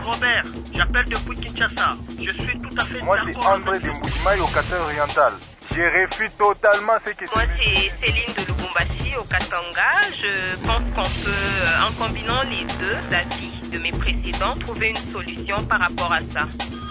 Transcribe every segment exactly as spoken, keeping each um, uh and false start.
Robert, j'appelle depuis Kinshasa. Je suis tout à fait Moi, d'accord. c'est André de Mbujimaï au Qatar oriental. Je refuse totalement ce que Moi, c'est Céline de Lubumbashi au Katanga. Je pense qu'on peut, en combinant les deux avis de mes précédents, trouver une solution par rapport à ça.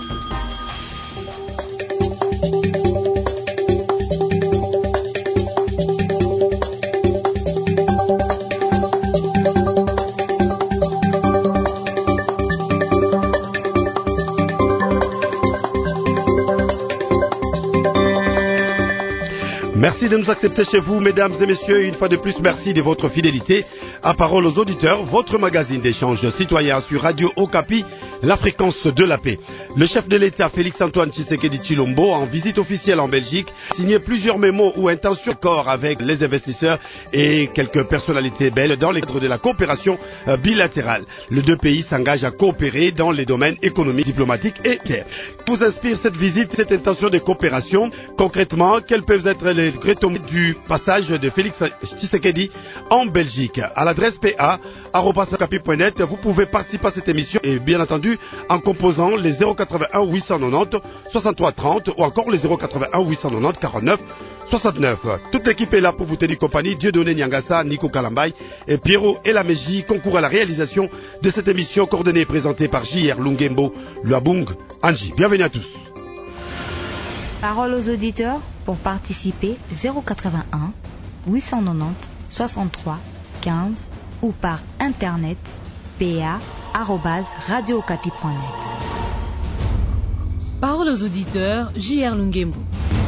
Merci de nous accepter chez vous, mesdames et messieurs. Une fois de plus, merci de votre fidélité. À parole aux auditeurs, votre magazine d'échange citoyen sur Radio Okapi, la fréquence de la paix. Le chef de l'État, Félix-Antoine Tshisekedi Tshilombo, en visite officielle en Belgique, signé plusieurs mémos ou intentions d'accord avec les investisseurs et quelques personnalités belles dans le cadre de la coopération bilatérale. Les deux pays s'engagent à coopérer dans les domaines économiques, diplomatiques et terres. Vous inspire cette visite, cette intention de coopération? Concrètement, quels peuvent être les retombées du passage de Félix Tshisekedi en Belgique? À l'adresse p a arobase okapi point net, vous pouvez participer à cette émission et bien entendu en composant les zéro quatre-vingt-un huit cent quatre-vingt-dix soixante-trois trente ou encore les zéro quatre-vingt-un huit cent quatre-vingt-dix quarante-neuf soixante-neuf. Toute l'équipe est là pour vous tenir compagnie. Dieudonné Nyangassa, Nico Kalambay et Pierrot Elameji concourent à la réalisation de cette émission coordonnée et présentée par J R Lungembo, Luabung, Angie. Bienvenue à tous. Parole aux auditeurs pour participer zéro quatre-vingt-un huit cent quatre-vingt-dix soixante-trois quinze ou par internet p a arobase radio okapi point net. Parole aux auditeurs, J R Lungembo.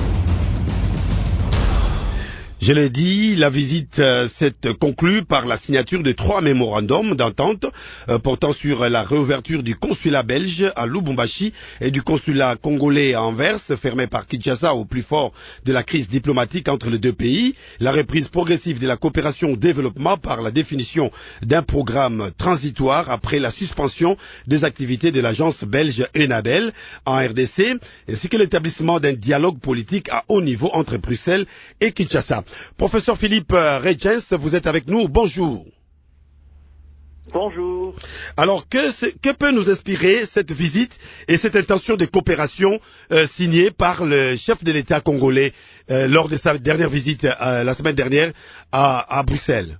Je l'ai dit, la visite euh, s'est conclue par la signature de trois mémorandums d'entente euh, portant sur la réouverture du consulat belge à Lubumbashi et du consulat congolais à Anvers, fermé par Kinshasa au plus fort de la crise diplomatique entre les deux pays, la reprise progressive de la coopération au développement par la définition d'un programme transitoire après la suspension des activités de l'agence belge ENABEL en R D C, ainsi que l'établissement d'un dialogue politique à haut niveau entre Bruxelles et Kinshasa. Professeur Philippe Reitjens, vous êtes avec nous. Bonjour. Bonjour. Alors, que, que peut nous inspirer cette visite et cette intention de coopération euh, signée par le chef de l'État congolais euh, lors de sa dernière visite euh, la semaine dernière à, à Bruxelles?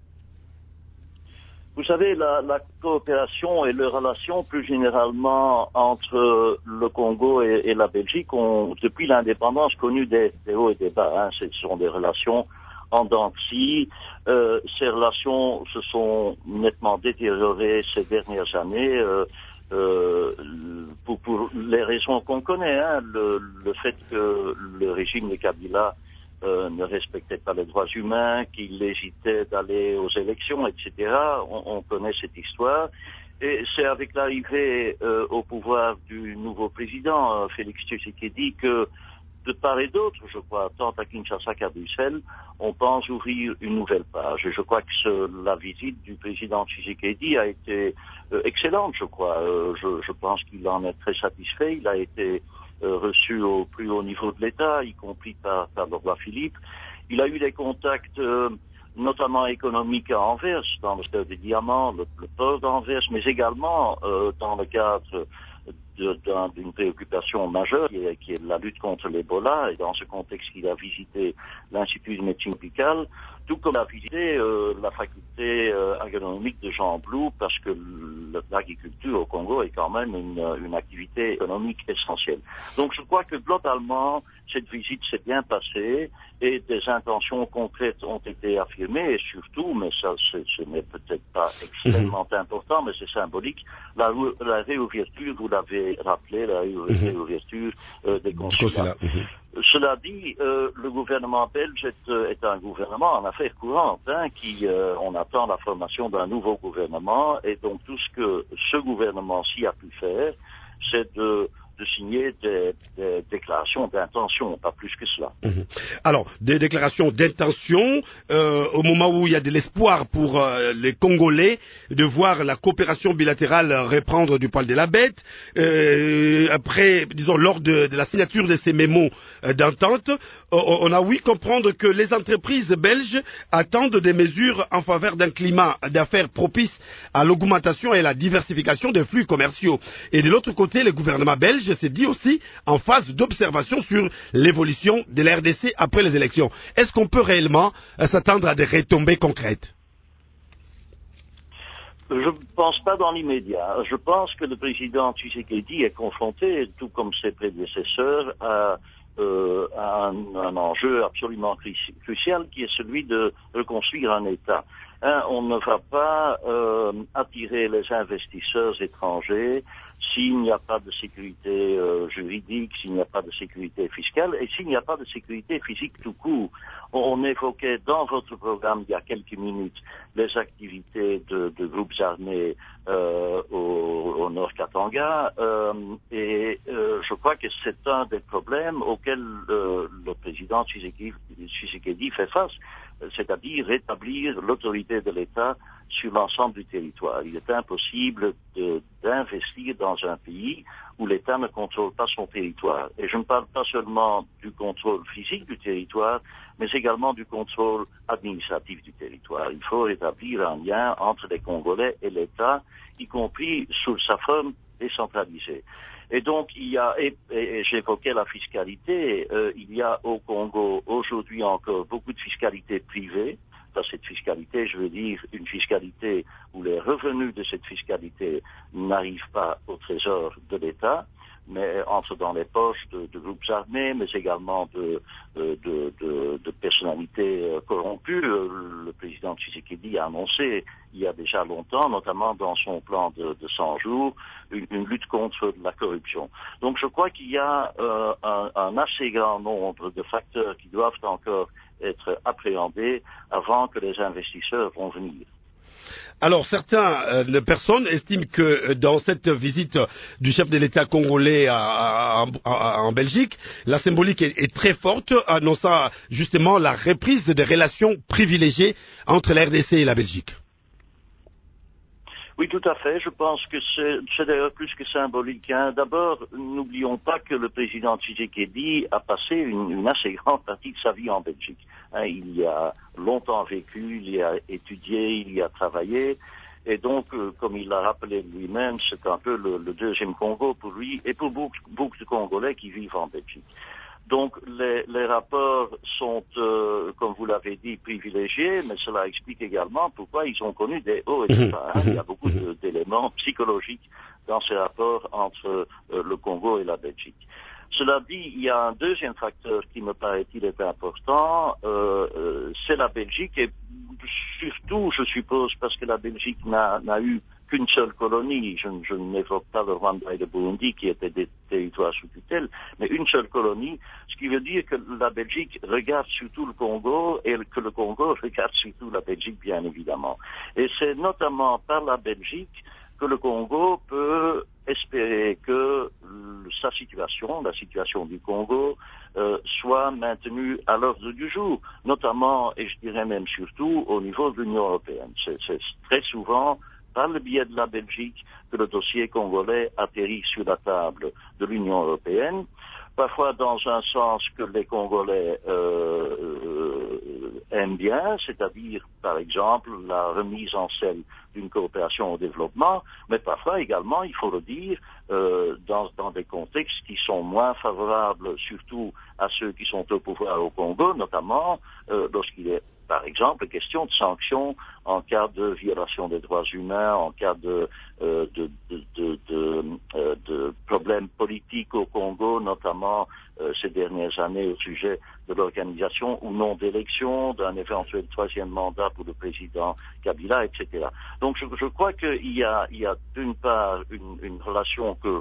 Vous savez, la, la coopération et les relations plus généralement entre le Congo et, et la Belgique ont, depuis l'indépendance, connu des, des hauts et des bas. Hein. Ce sont des relations en dents de scie. Euh, ces relations se sont nettement détériorées ces dernières années euh, euh, pour, pour les raisons qu'on connaît. Hein. Le, le fait que le régime de Kabila Euh, ne respectait pas les droits humains, qu'il hésitait d'aller aux élections, et cetera. On, on connaît cette histoire. Et c'est avec l'arrivée euh, au pouvoir du nouveau président, euh, Félix Tshisekedi, que de part et d'autre, je crois, tant à Kinshasa qu'à Bruxelles, on pense ouvrir une nouvelle page. Et je crois que ce, la visite du président Tshisekedi a été euh, excellente, je crois. Euh, je, je pense qu'il en est très satisfait. Il a été Euh, reçu au plus haut niveau de l'État, y compris par, par le roi Philippe. Il a eu des contacts, euh, notamment économiques à Anvers, dans le secteur des diamants, le, le port d'Anvers, mais également euh, dans le cadre d'une préoccupation majeure qui est, qui est la lutte contre l'Ebola. Et dans ce contexte, il a visité l'Institut de médecine tropicale, tout comme il a visité euh, la faculté euh, agronomique de Jean Blou, parce que l'agriculture au Congo est quand même une, une activité économique essentielle. Donc je crois que globalement, cette visite s'est bien passée et des intentions concrètes ont été affirmées et surtout, mais ça ce n'est peut-être pas extrêmement mmh. important, mais c'est symbolique, la, la réouverture, vous l'avez rappelé, la réouverture euh, des consulats. Mmh. Cela dit, euh, le gouvernement belge est, est un gouvernement en affaires courantes, hein, qui euh, on attend la formation d'un nouveau gouvernement et donc tout ce que ce gouvernement-ci a pu faire, c'est de de signer des, des déclarations d'intention, pas plus que cela. Mmh. Alors, des déclarations d'intention, euh, au moment où il y a de l'espoir pour euh, les Congolais de voir la coopération bilatérale reprendre du poil de la bête, euh, après, disons, lors de, de la signature de ces mémos euh, d'entente, on, on a oui comprendre que les entreprises belges attendent des mesures en faveur d'un climat d'affaires propice à l'augmentation et à la diversification des flux commerciaux. Et de l'autre côté, le gouvernement belge s'est dit aussi en phase d'observation sur l'évolution de la R D C après les élections. Est-ce qu'on peut réellement euh, s'attendre à des retombées concrètes? Je ne pense pas dans l'immédiat. Je pense que le président Tshisekedi est confronté, tout comme ses prédécesseurs, à, euh, à un, un enjeu absolument crucial qui est celui de reconstruire un État. Hein, on ne va pas euh, attirer les investisseurs étrangers s'il n'y a pas de sécurité euh, juridique, s'il n'y a pas de sécurité fiscale et s'il n'y a pas de sécurité physique tout court. On évoquait dans votre programme il y a quelques minutes les activités de, de groupes armés euh, au, au Nord Katanga euh, et euh, je crois que c'est un des problèmes auxquels euh, le président Tshisekedi fait face, c'est-à-dire rétablir l'autorité de l'État sur l'ensemble du territoire. Il est impossible de, d'investir dans un pays où l'État ne contrôle pas son territoire. Et je ne parle pas seulement du contrôle physique du territoire, mais également du contrôle administratif du territoire. Il faut rétablir un lien entre les Congolais et l'État, y compris sous sa forme décentralisée. Et donc, il y a, et, et, et j'évoquais la fiscalité, euh, il y a au Congo aujourd'hui encore beaucoup de fiscalité privée. Dans cette fiscalité, je veux dire une fiscalité où les revenus de cette fiscalité n'arrivent pas au trésor de l'État, mais entrent dans les poches de, de groupes armés, mais également de, de, de, de personnalités corrompues. Le président Tshisekedi a annoncé il y a déjà longtemps, notamment dans son plan de, de cent jours, une, une lutte contre la corruption. Donc je crois qu'il y a euh, un, un assez grand nombre de facteurs qui doivent encore être appréhendés avant que les investisseurs vont venir. Alors, certaines euh, personnes estiment que euh, dans cette visite du chef de l'État congolais à, à, à, en Belgique, la symbolique est, est très forte, annonçant justement la reprise des relations privilégiées entre la R D C et la Belgique. Oui, tout à fait. Je pense que c'est, c'est d'ailleurs plus que symbolique. Hein. D'abord, n'oublions pas que le président Tshisekedi a passé une, une assez grande partie de sa vie en Belgique. Hein, il y a longtemps vécu, il y a étudié, il y a travaillé. Et donc, euh, comme il l'a rappelé lui-même, c'est un peu le, le deuxième Congo pour lui et pour beaucoup, beaucoup de Congolais qui vivent en Belgique. Donc les, les rapports sont, euh, comme vous l'avez dit, privilégiés, mais cela explique également pourquoi ils ont connu des hauts et des bas. Hein. Il y a beaucoup de, d'éléments psychologiques dans ces rapports entre euh, le Congo et la Belgique. Cela dit, il y a un deuxième facteur qui me paraît-il est important, euh, euh, c'est la Belgique, et surtout, je suppose, parce que la Belgique n'a, n'a eu qu'une seule colonie, je, je n'évoque pas le Rwanda et le Burundi qui étaient des territoires sous tutelle, mais une seule colonie, ce qui veut dire que la Belgique regarde surtout le Congo et que le Congo regarde surtout la Belgique, bien évidemment. Et c'est notamment par la Belgique que le Congo peut espérer que sa situation, la situation du Congo, euh, soit maintenue à l'ordre du jour, notamment, et je dirais même surtout, au niveau de l'Union européenne. C'est, c'est très souvent par le biais de la Belgique que le dossier congolais atterrit sur la table de l'Union européenne, parfois dans un sens que les Congolais euh, euh, aiment bien, c'est-à-dire, par exemple, la remise en scène d'une coopération au développement, mais parfois également, il faut le dire, euh, dans, dans des contextes qui sont moins favorables, surtout à ceux qui sont au pouvoir au Congo, notamment euh, lorsqu'il est par exemple, question de sanctions en cas de violation des droits humains, en cas de, euh, de, de, de, de, euh, de problèmes politiques au Congo, notamment euh, ces dernières années au sujet de l'organisation ou non d'élections, d'un éventuel troisième mandat pour le président Kabila, et cetera. Donc je, je crois qu'il y a, il y a d'une part une, une relation que,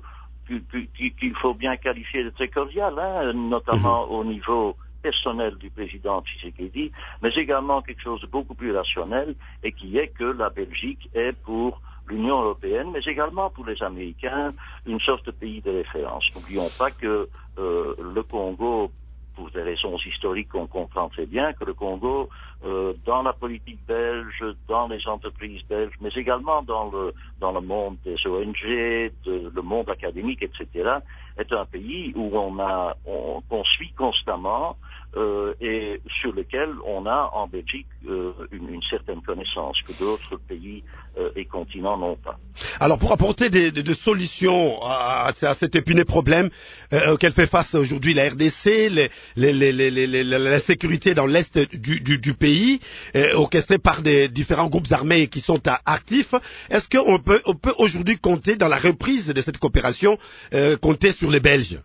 qu'il faut bien qualifier de très cordiale, hein, notamment au niveau personnel du président Tshisekedi, mais également quelque chose de beaucoup plus rationnel et qui est que la Belgique est pour l'Union européenne, mais également pour les Américains, une sorte de pays de référence. N'oublions pas que euh, le Congo, pour des raisons historiques qu'on comprend très bien, que le Congo, euh, dans la politique belge, dans les entreprises belges, mais également dans le dans le monde des O N G, de, le monde académique, et cetera, est un pays où on a on, on suit constamment euh, et sur lequel on a en Belgique euh, une, une certaine connaissance que d'autres pays euh, et continents n'ont pas. Alors pour apporter des, des, des solutions à, à cet épineux problème euh, auquel fait face aujourd'hui la R D C, les, les, les, les, les, les, la sécurité dans l'est du, du, du pays, euh, orchestrée par des différents groupes armés qui sont à, actifs, est-ce qu'on peut, on peut aujourd'hui compter dans la reprise de cette coopération, euh, compter sur les Belges?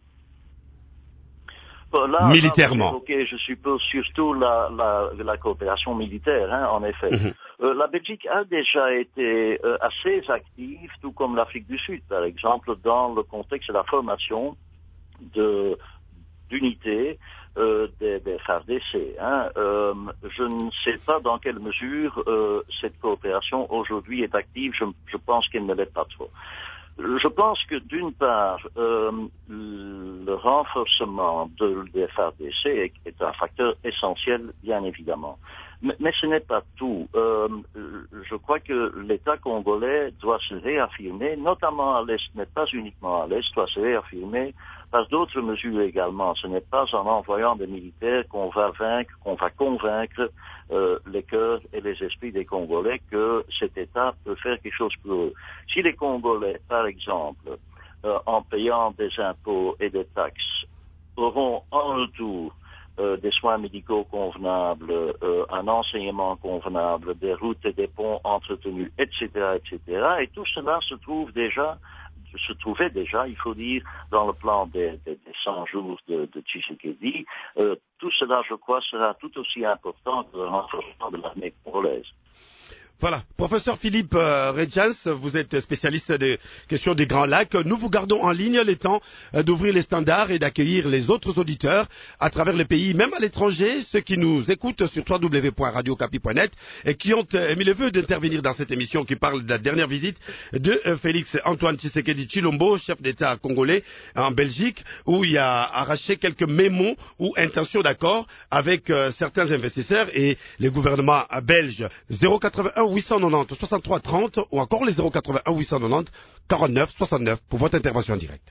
Là, militairement. Ok, je suppose surtout la, la, la coopération militaire, hein, en effet. Mm-hmm. Euh, la Belgique a déjà été euh, assez active, tout comme l'Afrique du Sud, par exemple, dans le contexte de la formation de d'unités euh, des, des F A R D C. Hein. Euh, je ne sais pas dans quelle mesure euh, cette coopération aujourd'hui est active. Je, je pense qu'elle ne l'est pas trop. Je pense que d'une part, euh, le renforcement de, des F A R D C est, est un facteur essentiel, bien évidemment. Mais, mais ce n'est pas tout. Euh, je crois que l'État congolais doit se réaffirmer, notamment à l'Est, mais pas uniquement à l'Est, doit se réaffirmer par d'autres mesures également. Ce n'est pas en envoyant des militaires qu'on va vaincre, qu'on va convaincre euh, les cœurs et les esprits des Congolais que cet État peut faire quelque chose pour eux. Si les Congolais, par exemple, euh, en payant des impôts et des taxes, auront en retour Euh, des soins médicaux convenables, euh, un enseignement convenable, des routes et des ponts entretenus, et cetera, et cetera. Et tout cela se trouve déjà, se trouvait déjà, il faut dire, dans le plan des, des, des cent jours de, de Tshisekedi. Euh, tout cela, je crois, sera tout aussi important que le renforcement de l'armée congolaise. Voilà, professeur Philippe euh, Rejans, vous êtes spécialiste des questions des Grands Lacs. Nous vous gardons en ligne le temps euh, d'ouvrir les standards et d'accueillir les autres auditeurs à travers le pays, même à l'étranger, ceux qui nous écoutent sur w w w point radio okapi point net et qui ont euh, émis le vœu d'intervenir dans cette émission qui parle de la dernière visite de euh, Félix Antoine Tshisekedi Tshilombo, chef d'État congolais en Belgique, où il a arraché quelques mémos ou intentions d'accord avec euh, certains investisseurs et les gouvernements belges. zéro quatre-vingt-un huit cent quatre-vingt-dix soixante-trois trente ou encore les zéro quatre-vingt-un huit cent quatre-vingt-dix quarante-neuf soixante-neuf pour votre intervention en direct.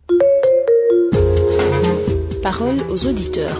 Parole aux auditeurs.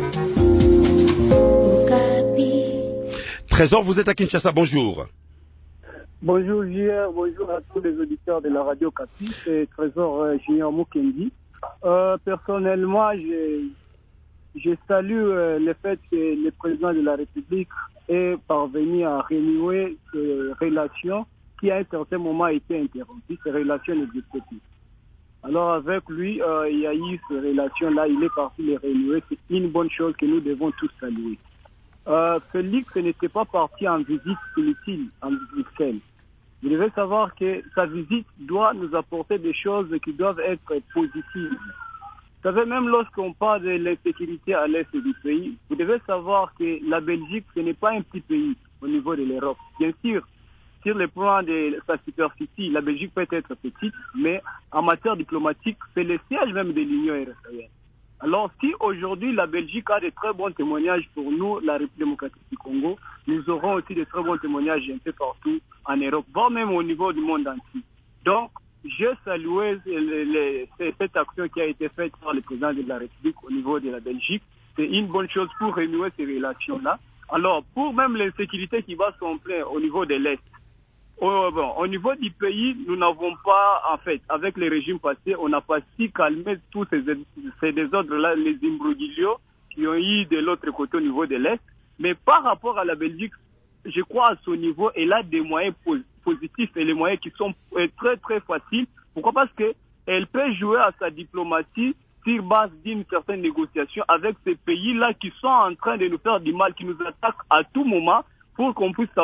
Trésor, vous êtes à Kinshasa, bonjour. Bonjour J R, bonjour à tous les auditeurs de la radio Okapi, c'est Trésor euh, Junior Mukendi. Euh, personnellement, je, je salue euh, le fait que le président de la République est parvenu à renouer ces relations qui à un certain moment été interrompues, ces relations n'existaient plus. Alors avec lui, euh, il y a eu ces relations-là, il est parti les renouer, c'est une bonne chose que nous devons tous saluer. Euh, Félix n'était pas parti en visite inutile en Bruxelles. Vous devez savoir que sa visite doit nous apporter des choses qui doivent être positives. Vous savez, même lorsqu'on parle de l'insécurité à l'est du pays, vous devez savoir que la Belgique, ce n'est pas un petit pays au niveau de l'Europe. Bien sûr, sur le plan de sa superficie, la Belgique peut être petite, mais en matière diplomatique, c'est le siège même de l'Union européenne. Alors, si aujourd'hui la Belgique a de très bons témoignages pour nous, la République démocratique du Congo, nous aurons aussi de très bons témoignages un peu partout en Europe, voire même au niveau du monde entier. Donc, je salue les, les, cette action qui a été faite par le président de la République au niveau de la Belgique. C'est une bonne chose pour renouer ces relations-là. Alors, pour même l'insécurité qui va s'en plein au niveau de l'Est, au, bon, au niveau du pays, nous n'avons pas, en fait, avec les régimes passés, on n'a pas si calmé tous ces, ces désordres-là, les imbroglios qui ont eu de l'autre côté au niveau de l'Est. Mais par rapport à la Belgique, je crois à son niveau, elle a des moyens positifs et les moyens qui sont très très faciles. Pourquoi? Parce que elle peut jouer à sa diplomatie sur base d'une certaine négociation avec ces pays-là qui sont en train de nous faire du mal, qui nous attaquent à tout moment, pour qu'on puisse savoir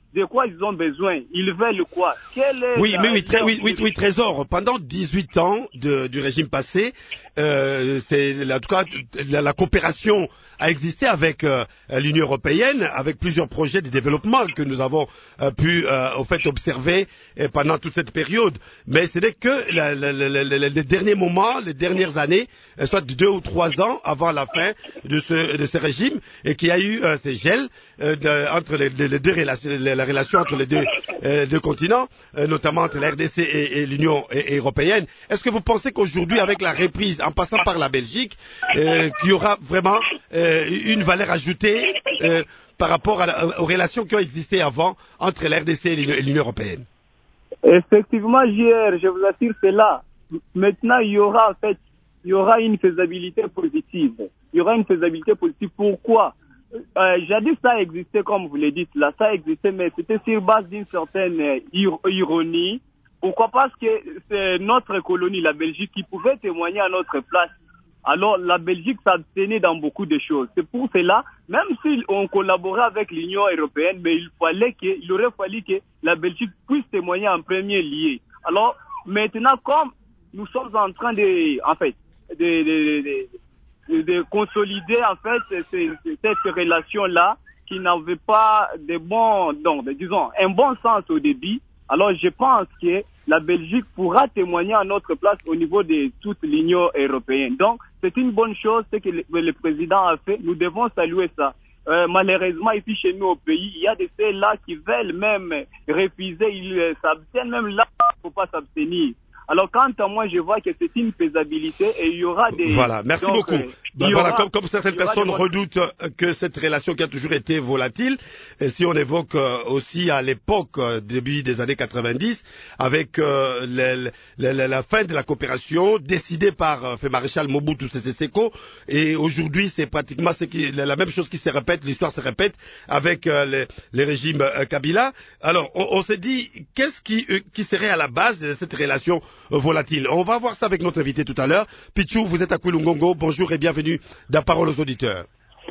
de quoi ils ont besoin, ils veulent quoi. Quel est oui, la, mais oui, très, oui, oui, la... oui, Trésor. Pendant dix-huit ans de, du régime passé, euh, c'est en tout cas la, la coopération a existé avec euh, l'Union européenne, avec plusieurs projets de développement que nous avons euh, pu euh, au fait observer euh, pendant toute cette période. Mais ce n'est que la, la, la, la, la, les derniers moments, les dernières années, euh, soit deux ou trois ans avant la fin de ce, de ce régime, et qu'il y a eu euh, ces gels euh, de, entre les, les deux relations, la relation entre les deux, euh, deux continents, euh, notamment entre la R D C et, et l'Union européenne. Est-ce que vous pensez qu'aujourd'hui, avec la reprise, en passant par la Belgique, euh, qu'il y aura vraiment euh, une valeur ajoutée euh, par rapport à la, aux relations qui ont existé avant entre la R D C et l'Union européenne? Effectivement, J R, je vous assure, c'est là. Maintenant, il y aura en fait, il y aura une faisabilité positive. Il y aura une faisabilité positive. Pourquoi? Euh, jadis, ça existait, comme vous le dites, là, ça existait, mais c'était sur base d'une certaine euh, ir ironie. Pourquoi? Parce que c'est notre colonie, la Belgique, qui pouvait témoigner à notre place. Alors, la Belgique s'abstenait dans beaucoup de choses. C'est pour cela, même si on collaborait avec l'Union européenne, mais il fallait que, il aurait fallu que la Belgique puisse témoigner en premier lieu. Alors, maintenant, comme nous sommes en train de, en fait, de, de, de, de, de consolider, en fait, ces, cette relation-là, qui n'avait pas de bons, donc, de, disons, un bon sens au début, alors je pense que la Belgique pourra témoigner à notre place au niveau de toute l'Union européenne. Donc, c'est une bonne chose, ce que le, le président a fait. Nous devons saluer ça. Euh, malheureusement, ici chez nous au pays, il y a de ceux-là qui veulent même refuser, ils s'abstiennent même là, il ne faut pas s'abstenir. Alors, quant à moi, je vois que c'est une faisabilité et il y aura des... Voilà, merci donc, beaucoup. Euh, ben, voilà, aura, comme, comme certaines personnes des... redoutent que cette relation qui a toujours été volatile, et si on évoque euh, aussi à l'époque, euh, début des années quatre-vingt-dix, avec euh, le, le, le, la fin de la coopération décidée par euh, le maréchal Mobutu Sese Seko, et aujourd'hui c'est pratiquement ce qui, la même chose qui se répète, l'histoire se répète avec euh, les, les régimes euh, Kabila. Alors, on, on s'est dit, qu'est-ce qui, euh, qui serait à la base de cette relation volatile? On va voir ça avec notre invité tout à l'heure. Pichou, vous êtes à Kwilungongo. Bonjour et bienvenue dans Parole aux auditeurs.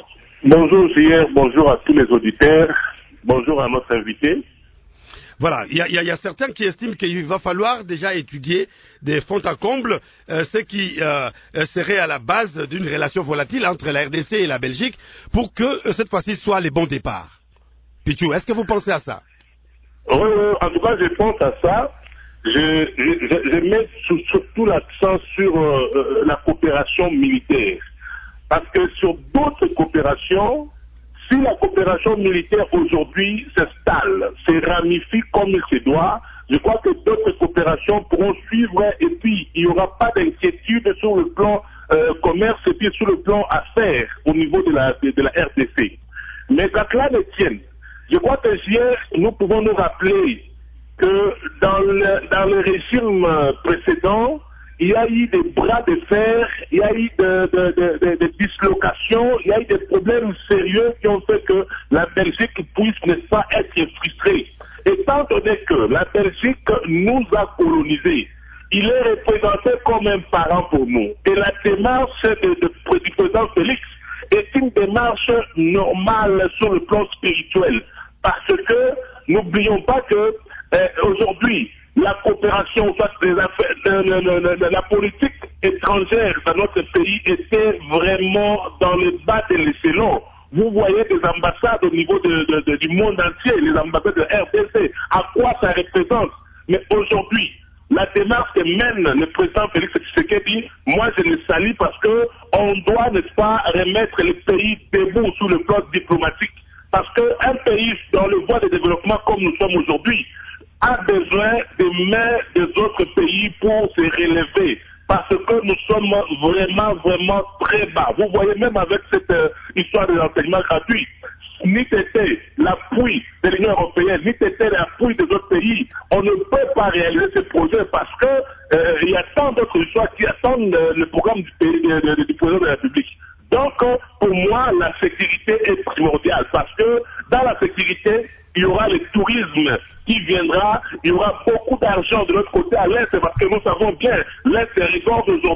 Bonjour J R, bonjour à tous les auditeurs. Bonjour à notre invité. Voilà, il y a, y, a, y a certains qui estiment qu'il va falloir déjà étudier des fonds à comble, euh, ce qui euh, serait à la base d'une relation volatile entre la R D C et la Belgique pour que euh, cette fois-ci soit les bons départs. Pichou, est-ce que vous pensez à ça? Oui, oui, en tout cas je pense à ça. Je, je, je mets surtout l'accent sur euh, la coopération militaire. Parce que sur d'autres coopérations, si la coopération militaire aujourd'hui s'installe, se ramifie comme il se doit, je crois que d'autres coopérations pourront suivre et puis il n'y aura pas d'inquiétude sur le plan euh, commerce et puis sur le plan affaires au niveau de la, de, de la R D C. Mais qu'à cela ne tienne, je crois que hier, nous pouvons nous rappeler que dans le, dans le régime précédent, il y a eu des bras de fer, il y a eu de, de, de, de, de dislocations, il y a eu des problèmes sérieux qui ont fait que la Belgique puisse, n'est-ce pas, être frustrée. Étant donné que la Belgique nous a colonisés, il est représenté comme un parent pour nous. Et la démarche de, de, du président Félix est une démarche normale sur le plan spirituel. Parce que, n'oublions pas que Euh, aujourd'hui, la coopération, soit des affaires, de, de, de, de, la politique étrangère dans notre pays était vraiment dans le bas de l'échelon. Vous voyez des ambassades au niveau de, de, de, du monde entier, les ambassades de R D C, à quoi ça représente. Mais aujourd'hui, la démarche que mène le président Félix Tshisekedi, moi je le salue parce que on doit, n'est-ce pas, remettre le pays debout sur le plan diplomatique. Parce qu'un pays dans le voie de développement comme nous sommes aujourd'hui, a besoin des mains des autres pays pour se relever. Parce que nous sommes vraiment, vraiment très bas. Vous voyez même avec cette euh, histoire de l'enseignement gratuit, ni c'était l'appui de l'Union européenne, ni c'était l'appui des autres pays, on ne peut pas réaliser ce projet parce que euh, il y a tant d'autres histoires qui attendent euh, le programme du, pays, de, de, de, du président de la République. Donc, pour moi, la sécurité est primordiale parce que dans la sécurité, il y aura le tourisme qui viendra, il y aura beaucoup d'argent de l'autre côté à l'Est parce que nous savons bien, l'Est regorge aujourd'hui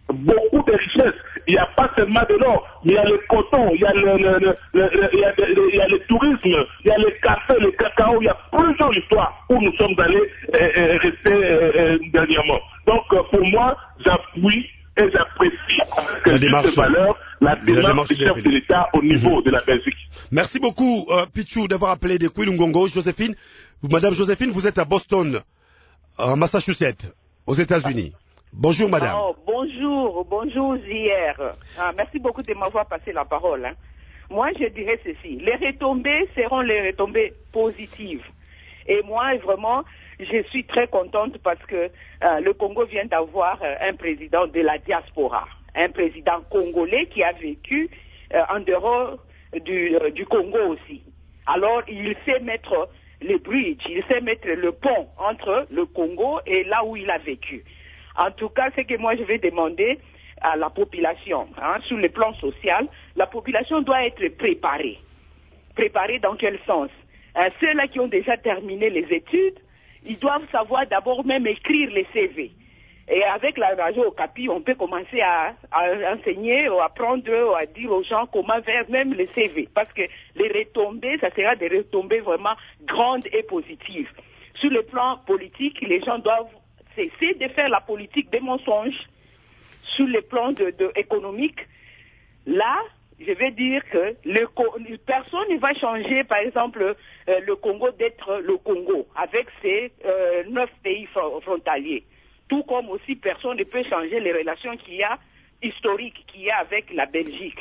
beaucoup de richesses. Il n'y a pas seulement de l'or, mais il y a le coton, il y a le, le, le, le, le, il y a le, il y a le tourisme, il y a le café, le cacao, il y a plusieurs histoires où nous sommes allés euh, euh, rester euh, euh, dernièrement. Donc euh, pour moi, j'appuie et j'apprécie avec cette valeur la démarche du chef de l'État au niveau mmh. de la Belgique. Merci beaucoup, euh, Pichou, d'avoir appelé de Kwilungongo. Joséphine, Madame Joséphine, vous êtes à Boston, en Massachusetts, aux États-Unis. Bonjour, madame. Oh, bonjour, bonjour, J R. Ah, merci beaucoup de m'avoir passé la parole. Hein. Moi, je dirais ceci. Les retombées seront les retombées positives. Et moi, vraiment, je suis très contente parce que euh, le Congo vient d'avoir euh, un président de la diaspora, un président congolais qui a vécu euh, en dehors du, euh, du Congo aussi. Alors, il sait mettre les bridges, il sait mettre le pont entre le Congo et là où il a vécu. En tout cas, ce que moi je vais demander à la population, hein, sur le plan social, la population doit être préparée. Préparée dans quel sens? euh, Ceux-là qui ont déjà terminé les études, ils doivent savoir d'abord même écrire les C V. Et avec la radio Okapi, on peut commencer à, à enseigner, ou à apprendre, ou à dire aux gens comment faire même les C V. Parce que les retombées, ça sera des retombées vraiment grandes et positives. Sur le plan politique, les gens doivent cesser de faire la politique des mensonges. Sur le plan de, de économique, là, je vais dire que le, personne ne va changer, par exemple, euh, le Congo d'être le Congo, avec ses euh, neuf pays frontaliers. Tout comme aussi personne ne peut changer les relations qu'il y a, historiques qu'il y a avec la Belgique.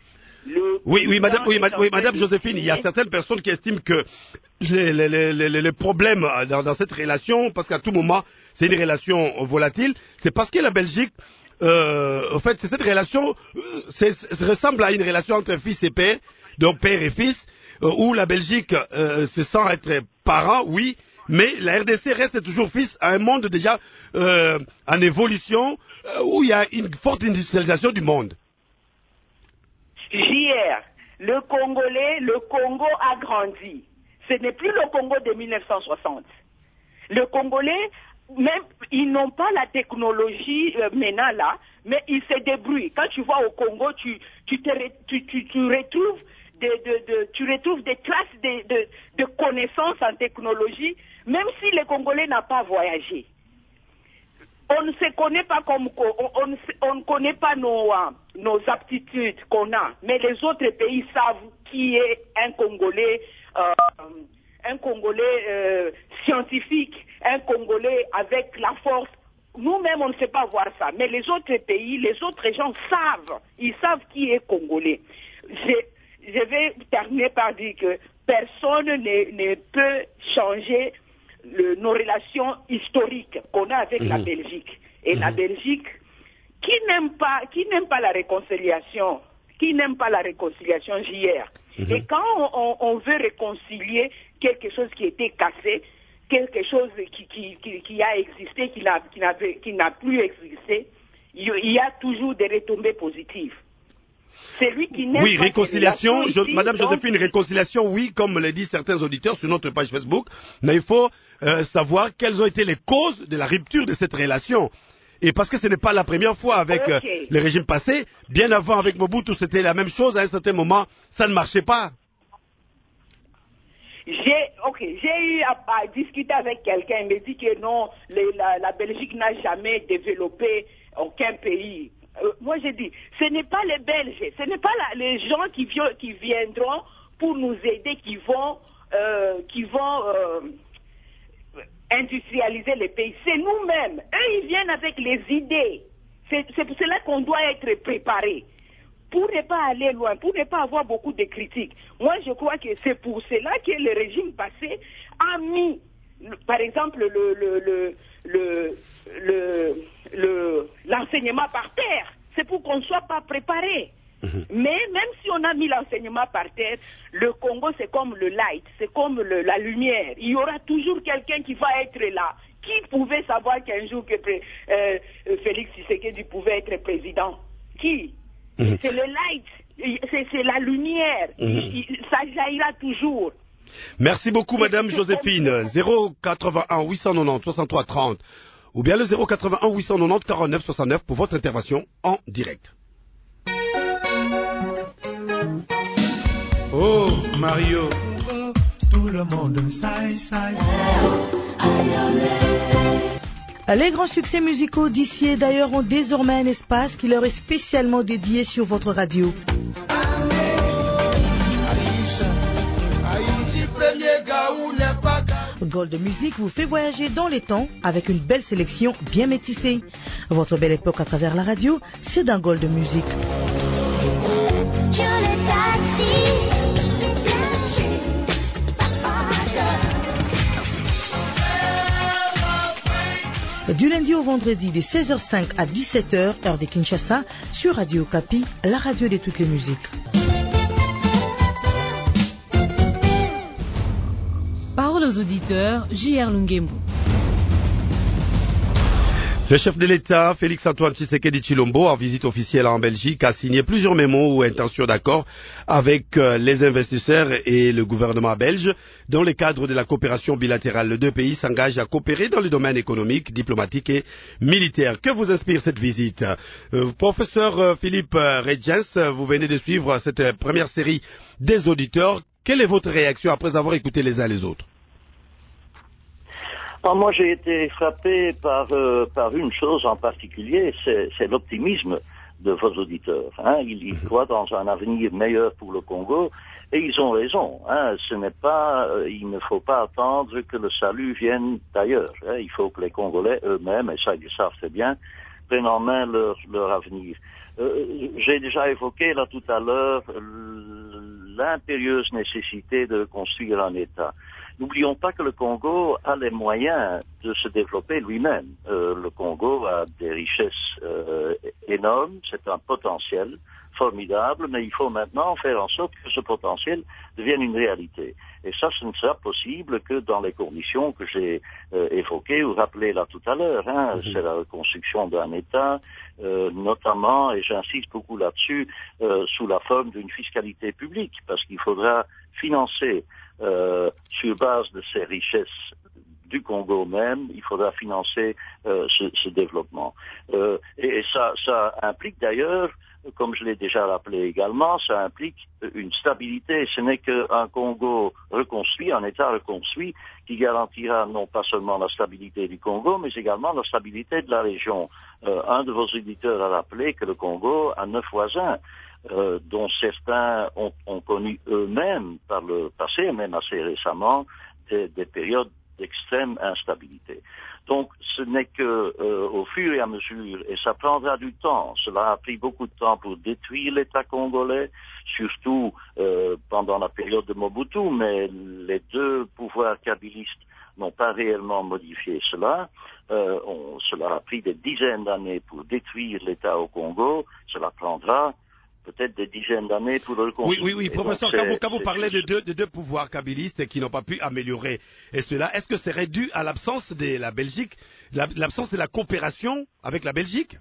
Le oui, oui, madame, oui, madame, oui, madame Joséphine, il y a certaines personnes qui estiment que les, les, les, les, les problèmes dans, dans cette relation, parce qu'à tout moment, c'est une relation volatile, c'est parce que la Belgique, euh, en fait, c'est cette relation, c'est, ça ressemble à une relation entre fils et père, donc père et fils, euh, où la Belgique euh, se sent être parent, oui, mais la R D C reste toujours fils à un monde déjà euh, en évolution, euh, où il y a une forte industrialisation du monde. J R, le Congolais, le Congo a grandi. Ce n'est plus le Congo de mille neuf cent soixante. Le Congolais, même, ils n'ont pas la technologie euh, maintenant là, mais ils se débrouillent. Quand tu vas au Congo, tu, tu, te, tu, tu, tu retrouves des, de, de, tu retrouves des traces de, de, de connaissances en technologie, même si le Congolais n'a pas voyagé. On ne se connaît pas comme on, on, on ne connaît pas nos, nos aptitudes qu'on a, mais les autres pays savent qui est un Congolais, euh, un Congolais euh, scientifique, un Congolais avec la force. Nous-mêmes, on ne sait pas voir ça, mais les autres pays, les autres gens savent, ils savent qui est Congolais. Je, je vais terminer par dire que personne ne, ne peut changer Le, nos relations historiques qu'on a avec mmh. la Belgique. Et mmh. la Belgique, qui n'aime pas, qui n'aime pas la réconciliation, qui n'aime pas la réconciliation J R. Mmh. Et quand on, on veut réconcilier quelque chose qui était cassé, quelque chose qui, qui, qui, qui a existé, qui n'a, qui n'a, qui n'a plus existé, il y a toujours des retombées positives. Celui qui n'aime oui, pas réconciliation, je, ici, Madame donc... Joséphine, réconciliation, oui, comme le disent certains auditeurs sur notre page Facebook, mais il faut euh, savoir quelles ont été les causes de la rupture de cette relation. Et parce que ce n'est pas la première fois avec okay. euh, les régimes passés, bien avant avec Mobutu, c'était la même chose, à un certain moment, ça ne marchait pas. J'ai, ok, j'ai eu à, à discuter avec quelqu'un, il me dit que non, les, la, la Belgique n'a jamais développé aucun pays. Euh, moi j'ai dit, ce n'est pas les Belges, ce n'est pas la, les gens qui, vi- qui viendront pour nous aider, qui vont, euh, qui vont euh, industrialiser les pays. C'est nous-mêmes. Eux, ils viennent avec les idées. C'est, c'est pour cela qu'on doit être préparé. Pour ne pas aller loin, pour ne pas avoir beaucoup de critiques. Moi, je crois que c'est pour cela que le régime passé a mis, par exemple, le, le, le, le, le, le, l'enseignement par terre. C'est pour qu'on ne soit pas préparé. Mmh. Mais même si on a mis l'enseignement par terre, le Congo, c'est comme le light, c'est comme le, la lumière. Il y aura toujours quelqu'un qui va être là. Qui pouvait savoir qu'un jour que euh, Félix Tshisekedi pouvait être président? Qui? Mmh. C'est le light, c'est, c'est la lumière, mmh. il, il, ça jaillira toujours. Merci beaucoup, Madame Joséphine. zéro quatre-vingt-un huit cent quatre-vingt-dix soixante-trois trente. ou bien le zéro quatre-vingt-un huit cent quatre-vingt-dix quarante-neuf soixante-neuf pour votre intervention en direct. Oh Mario, tout le monde saille, saille. Les grands succès musicaux d'ici et d'ailleurs ont désormais un espace qui leur est spécialement dédié sur votre radio. Gold Music vous fait voyager dans les temps avec une belle sélection bien métissée. Votre belle époque à travers la radio, c'est dans Gold Music. Du lundi au vendredi, de seize heures cinq à dix-sept heures, heure de Kinshasa, sur Radio Okapi, la radio de toutes les musiques. Parole aux auditeurs, J R Lungembo. Le chef de l'État, Félix-Antoine Tshisekedi Tshilombo, en visite officielle en Belgique, a signé plusieurs mémos ou intentions d'accord avec les investisseurs et le gouvernement belge. Dans le cadre de la coopération bilatérale, les deux pays s'engagent à coopérer dans le domaine économique, diplomatique et militaire. Que vous inspire cette visite? euh, Professeur Philippe Regens, vous venez de suivre cette première série des auditeurs. Quelle est votre réaction après avoir écouté les uns les autres? Alors moi, j'ai été frappé par euh, par une chose en particulier, c'est, c'est l'optimisme de vos auditeurs. Hein. Ils, ils croient dans un avenir meilleur pour le Congo, et ils ont raison. Hein. Ce n'est pas, euh, il ne faut pas attendre que le salut vienne d'ailleurs. Hein. Il faut que les Congolais eux-mêmes, et ça ils le savent très bien, prennent en main leur leur avenir. Euh, j'ai déjà évoqué là tout à l'heure l'impérieuse nécessité de construire un État. N'oublions pas que le Congo a les moyens de se développer lui-même. Euh, le Congo a des richesses euh, énormes, c'est un potentiel formidable, mais il faut maintenant faire en sorte que ce potentiel devienne une réalité. Et ça, ce ne sera possible que dans les conditions que j'ai euh, évoquées ou rappelées là tout à l'heure. Hein. Mm-hmm. C'est la reconstruction d'un État, euh, notamment, et j'insiste beaucoup là-dessus, euh, sous la forme d'une fiscalité publique, parce qu'il faudra financer euh, sur base de ces richesses du Congo même, il faudra financer euh, ce, ce développement. Euh, et, et ça, ça implique d'ailleurs, comme je l'ai déjà rappelé également, ça implique une stabilité. Ce n'est qu'un Congo reconstruit, un État reconstruit, qui garantira non pas seulement la stabilité du Congo, mais également la stabilité de la région. Euh, un de vos auditeurs a rappelé que le Congo a neuf voisins, euh, dont certains ont, ont connu eux-mêmes par le passé, même assez récemment, des, des périodes d'extrême instabilité. Donc, ce n'est que euh, au fur et à mesure, et ça prendra du temps, cela a pris beaucoup de temps pour détruire l'État congolais, surtout euh, pendant la période de Mobutu, mais les deux pouvoirs kabylistes n'ont pas réellement modifié cela. Euh, on, cela a pris des dizaines d'années pour détruire l'État au Congo, cela prendra peut-être des dizaines d'années pour le reconstruire. Oui, oui, oui, professeur, quand vous, quand vous parlez de deux, de deux pouvoirs kabylistes qui n'ont pas pu améliorer et cela, est-ce que ce serait dû à l'absence de la Belgique, l'absence de la coopération avec la Belgique?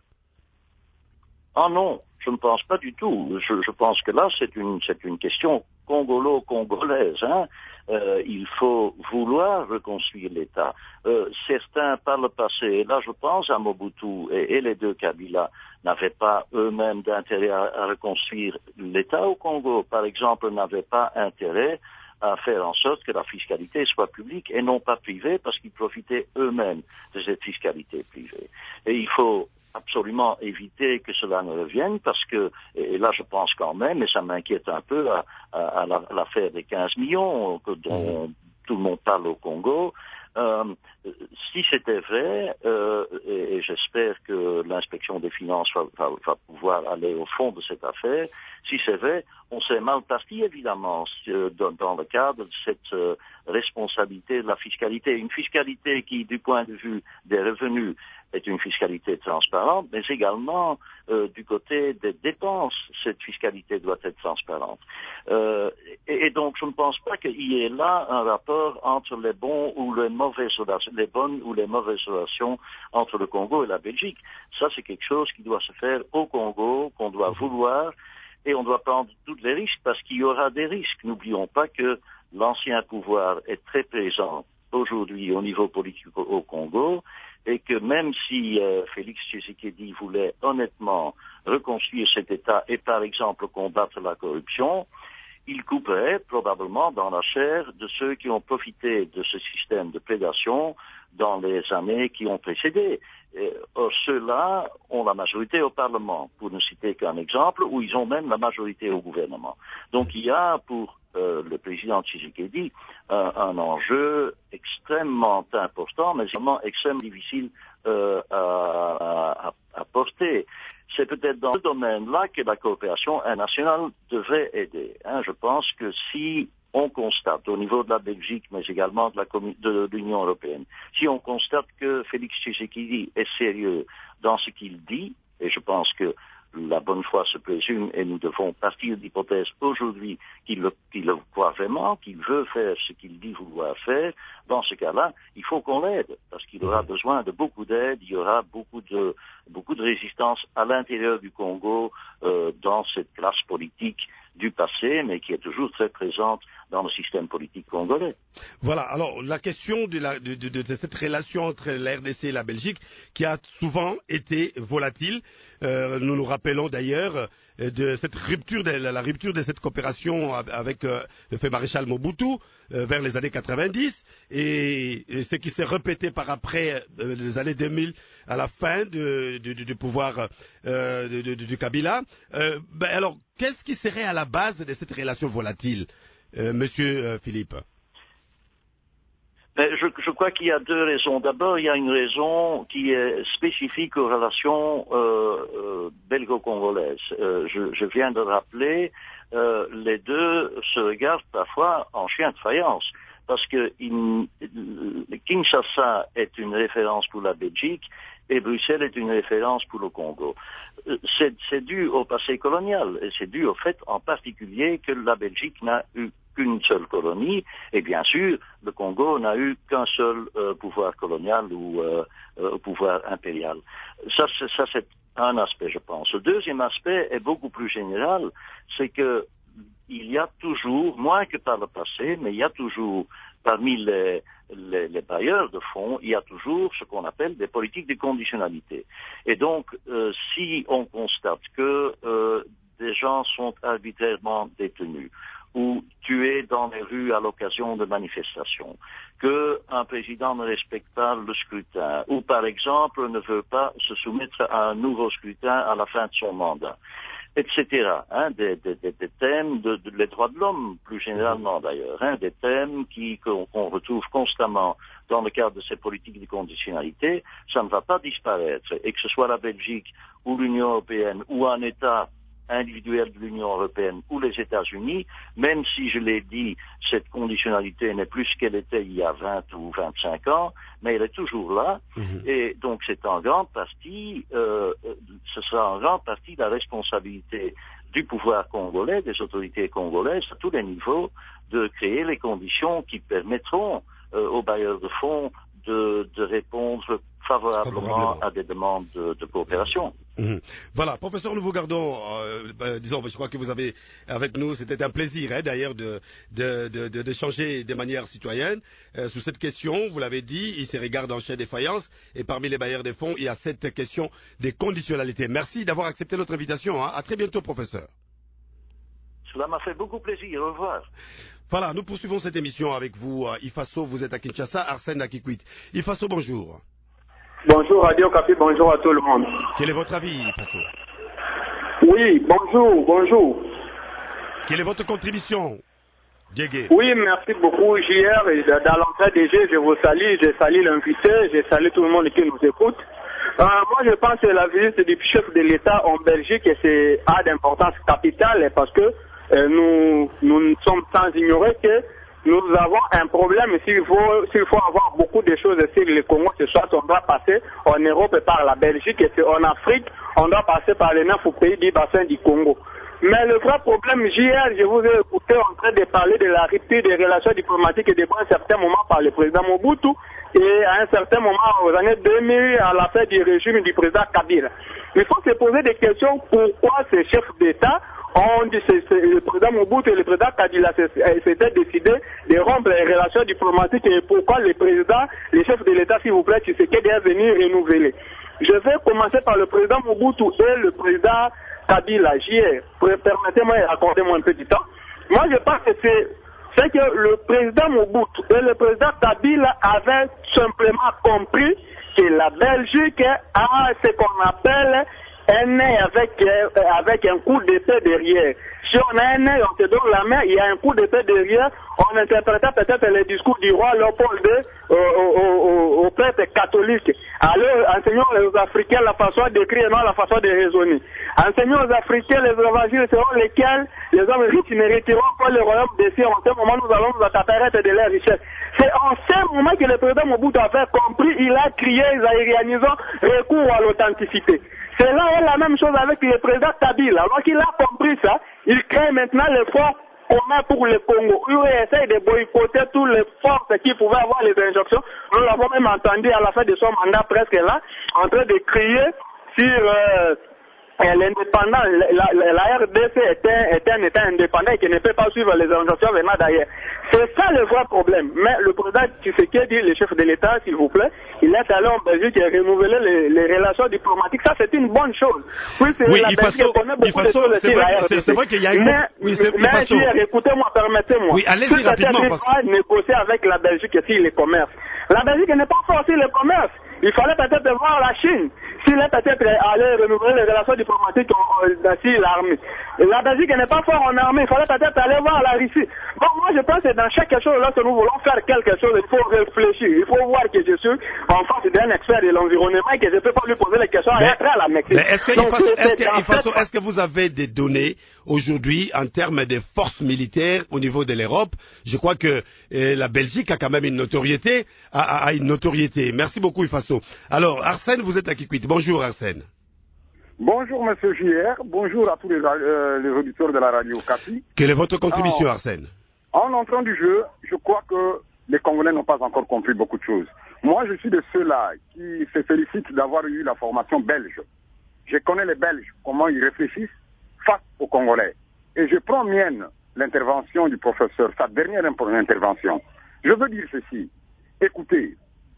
Ah non, je ne pense pas du tout. Je, je pense que là, c'est une, c'est une question congolo-congolaise. Hein. Euh, il faut vouloir reconstruire l'État. Euh, certains, par le passé, et là je pense à Mobutu et, et les deux Kabila, n'avaient pas eux-mêmes d'intérêt à, à reconstruire l'État au Congo. Par exemple, n'avaient pas intérêt à faire en sorte que la fiscalité soit publique et non pas privée, parce qu'ils profitaient eux-mêmes de cette fiscalité privée. Et il faut absolument éviter que cela ne revienne, parce que, et là je pense quand même, et ça m'inquiète un peu, à, à, à l'affaire des quinze millions que, dont mmh. tout le monde parle au Congo. Euh, si c'était vrai, euh, et, et j'espère que l'inspection des finances va, va, va pouvoir aller au fond de cette affaire, si c'est vrai, on s'est mal parti évidemment euh, dans, dans le cadre de cette euh, responsabilité de la fiscalité. Une fiscalité qui, du point de vue des revenus, est une fiscalité transparente, mais également euh, du côté des dépenses, cette fiscalité doit être transparente. Euh, et, et donc, je ne pense pas qu'il y ait là un rapport entre les bons ou les mauvaises relations, les bonnes ou les mauvaises relations entre le Congo et la Belgique. Ça, c'est quelque chose qui doit se faire au Congo, qu'on doit vouloir, et on doit prendre tous les risques, parce qu'il y aura des risques. N'oublions pas que l'ancien pouvoir est très présent aujourd'hui au niveau politique au Congo, et que même si euh, Félix Tshisekedi voulait honnêtement reconstruire cet État et par exemple combattre la corruption, il couperait probablement dans la chair de ceux qui ont profité de ce système de prédation dans les années qui ont précédé. Et, or, ceux-là ont la majorité au Parlement, pour ne citer qu'un exemple, où ils ont même la majorité au gouvernement. Donc il y a pour euh, le président Tshisekedi un, un enjeu extrêmement important, mais également extrêmement difficile euh, à, à, à porter. C'est peut-être dans ce domaine-là que la coopération internationale devrait aider. Hein. Je pense que si on constate au niveau de la Belgique, mais également de, la de l'Union européenne, si on constate que Félix Tshisekedi est sérieux dans ce qu'il dit, et je pense que la bonne foi se présume, et nous devons partir de l'hypothèse aujourd'hui qu'il le, qu'il le croit vraiment, qu'il veut faire ce qu'il dit vouloir faire, dans ce cas-là, il faut qu'on l'aide, parce qu'il aura besoin de beaucoup d'aide, il y aura beaucoup de, beaucoup de résistance à l'intérieur du Congo, euh, dans cette classe politique du passé, mais qui est toujours très présente dans le système politique congolais. Voilà, alors la question de, la, de, de, de cette relation entre la R D C et la Belgique, qui a souvent été volatile, euh, nous nous rappelons d'ailleurs de cette rupture, de la, la rupture de cette coopération avec euh, le fait maréchal Mobutu euh, vers les années quatre-vingt-dix, et, et ce qui s'est répété par après euh, les années deux mille à la fin du de, de, de pouvoir euh, de, de, de, de Kabila. Euh, ben alors, qu'est-ce qui serait à la base de cette relation volatile, euh, Monsieur euh, Philippe? Mais je, je crois qu'il y a deux raisons. D'abord, il y a une raison qui est spécifique aux relations euh, euh, belgo-congolaises. Euh, je, je viens de rappeler, euh, les deux se regardent parfois en chien de faïence, parce que in, Kinshasa est une référence pour la Belgique et Bruxelles est une référence pour le Congo. C'est, c'est dû au passé colonial, et c'est dû au fait en particulier que la Belgique n'a eu qu'une seule colonie, et bien sûr, le Congo n'a eu qu'un seul euh, pouvoir colonial ou euh, euh, pouvoir impérial. Ça, c'est, ça, c'est un aspect, je pense. Le deuxième aspect est beaucoup plus général, c'est que il y a toujours, moins que par le passé, mais il y a toujours, parmi les, les, les bailleurs de fonds, il y a toujours ce qu'on appelle des politiques de conditionnalité. Et donc, euh, si on constate que euh, des gens sont arbitrairement détenus, ou tués dans les rues à l'occasion de manifestations, qu'un président ne respecte pas le scrutin, ou par exemple ne veut pas se soumettre à un nouveau scrutin à la fin de son mandat, et cetera. Hein, des, des, des, des thèmes de, de les droits de l'homme, plus généralement d'ailleurs, hein, des thèmes qui qu'on, qu'on retrouve constamment dans le cadre de ces politiques de conditionnalité, ça ne va pas disparaître. Et que ce soit la Belgique ou l'Union européenne ou un État individuelle de l'Union européenne ou les États-Unis, même si, je l'ai dit, cette conditionnalité n'est plus ce qu'elle était il y a vingt ou vingt-cinq ans, mais elle est toujours là, mmh. Et donc c'est en grande partie, euh, ce sera en grande partie la responsabilité du pouvoir congolais, des autorités congolaises, à tous les niveaux, de créer les conditions qui permettront euh, aux bailleurs de fonds de, de répondre favorablement, favorablement à des demandes de, de coopération. Mmh. Voilà, professeur, nous vous gardons, euh, bah, disons, je crois que vous avez avec nous, c'était un plaisir hein, d'ailleurs de, de, de, de, d'échanger de manière citoyenne euh, sur cette question. Vous l'avez dit, il se regarde en chien de faïence, et parmi les bailleurs de fonds, il y a cette question des conditionnalités. Merci d'avoir accepté notre invitation. Hein. À très bientôt, professeur. Cela m'a fait beaucoup plaisir. Au revoir. Voilà, nous poursuivons cette émission avec vous. Euh, Ifaso, vous êtes à Kinshasa, Arsène à Kikwit. Ifaso, bonjour. Bonjour Radio Café, bonjour à tout le monde. Quel est votre avis, Ifaso? Oui, bonjour, bonjour. Quelle est votre contribution, Djegé? Oui, merci beaucoup, J R. Dans l'entrée des jeux, je vous salue, je salue l'invité, je salue tout le monde qui nous écoute. Euh, moi, je pense que la visite du chef de l'État en Belgique, c'est a d'importance capitale parce que euh, nous, nous sommes sans ignorer que nous avons un problème. S'il faut, s'il faut avoir beaucoup de choses sur le Congo, ce soit on doit passer en Europe et par la Belgique, et en Afrique, on doit passer par les neuf pays du bassin du Congo. Mais le vrai problème, J R, je vous ai écouté en train de parler de la rupture des relations diplomatiques et de à un certain moment par le président Mobutu, et à un certain moment, aux années deux mille, à la fin du régime du président Kabila. Il faut se poser des questions, pourquoi ces chefs d'État on dit c'est, c'est, le président Mobutu et le président Kabila s'étaient décidés de rompre les relations diplomatiques et pourquoi le président, le chef de l'État, s'il vous plaît, Tshisekedi est venu renouveler. Je vais commencer par le président Mobutu et le président Kabila. J'y ai. Permettez-moi et accordez-moi un peu de temps. Moi, je pense que c'est, c'est que le président Mobutu et le président Kabila avaient simplement compris que la Belgique a ce qu'on appelle un nez avec, euh, avec un coup d'épée derrière. Si on a un nez, on te donne la main, il y a un coup d'épée derrière, on interprétait peut-être les discours du roi Léopold deux euh, au, au, au peuple catholique. Alors, enseignons aux Africains la façon d'écrire, non la façon de raisonner. Enseignons aux Africains les évangiles selon lesquels les hommes riches n'hériteront pas le royaume des cieux. En ce moment, nous allons nous accaparer de leurs richesses. C'est en ce moment que le président Mobutu a fait compris, il a crié, zaïrianisons, recours à l'authenticité. C'est là la même chose avec le président Kabila. Alors qu'il a compris ça, il crée maintenant l'effort commun pour le Congo. Il essaie de boycotter toutes les forces qui pouvaient avoir les injonctions. Nous l'avons même entendu à la fin de son mandat presque là, en train de crier sur euh, l'indépendant. La, la, la R D C est un, est un État indépendant et qui ne peut pas suivre les injonctions venant d'ailleurs. C'est ça le vrai problème. Mais le président Tshisekedi, le chef de l'État, s'il vous plaît, il est allé en Belgique et a renouvelé les, les relations diplomatiques. Ça, c'est une bonne chose. Oui, c'est oui, la Belgique connaît beaucoup de choses c'est vrai, c'est, c'est vrai qu'il y a une... Mais, oui, c'est, mais hier, écoutez-moi, permettez-moi. Oui, allez-y rapidement. Parce... pas négocier avec la Belgique sur les commerces. La Belgique n'est pas forcée le commerce. Il fallait peut-être voir la Chine. S'il est peut-être allé renouveler les relations diplomatiques sur l'armée. La Belgique n'est pas fort en armée. Il fallait peut-être aller voir la Russie. Bon, moi, je pense que dans chaque chose, lorsque nous voulons faire quelque chose, il faut réfléchir. Il faut voir que je suis en face d'un expert de l'environnement et que je ne peux pas lui poser les questions mais, à être à la Mexique. Mais est-ce que, Donc, façon, est-ce, que, fait... façon, est-ce que vous avez des données aujourd'hui en termes de forces militaires au niveau de l'Europe? Je crois que euh, la Belgique a quand même une notoriété, a, a une notoriété. Merci beaucoup, Ifaso. Alors, Arsène, vous êtes à Kikwit. Bonjour, Arsène. Bonjour, monsieur J R. Bonjour à tous les, euh, les auditeurs de la radio Kapi. Quelle est votre contribution, en, Arsène? En entrant du jeu, je crois que les Congolais n'ont pas encore compris beaucoup de choses. Moi, je suis de ceux-là qui se félicitent d'avoir eu la formation belge. Je connais les Belges, comment ils réfléchissent face aux Congolais. Et je prends mienne l'intervention du professeur, sa dernière intervention. Je veux dire ceci. Écoutez,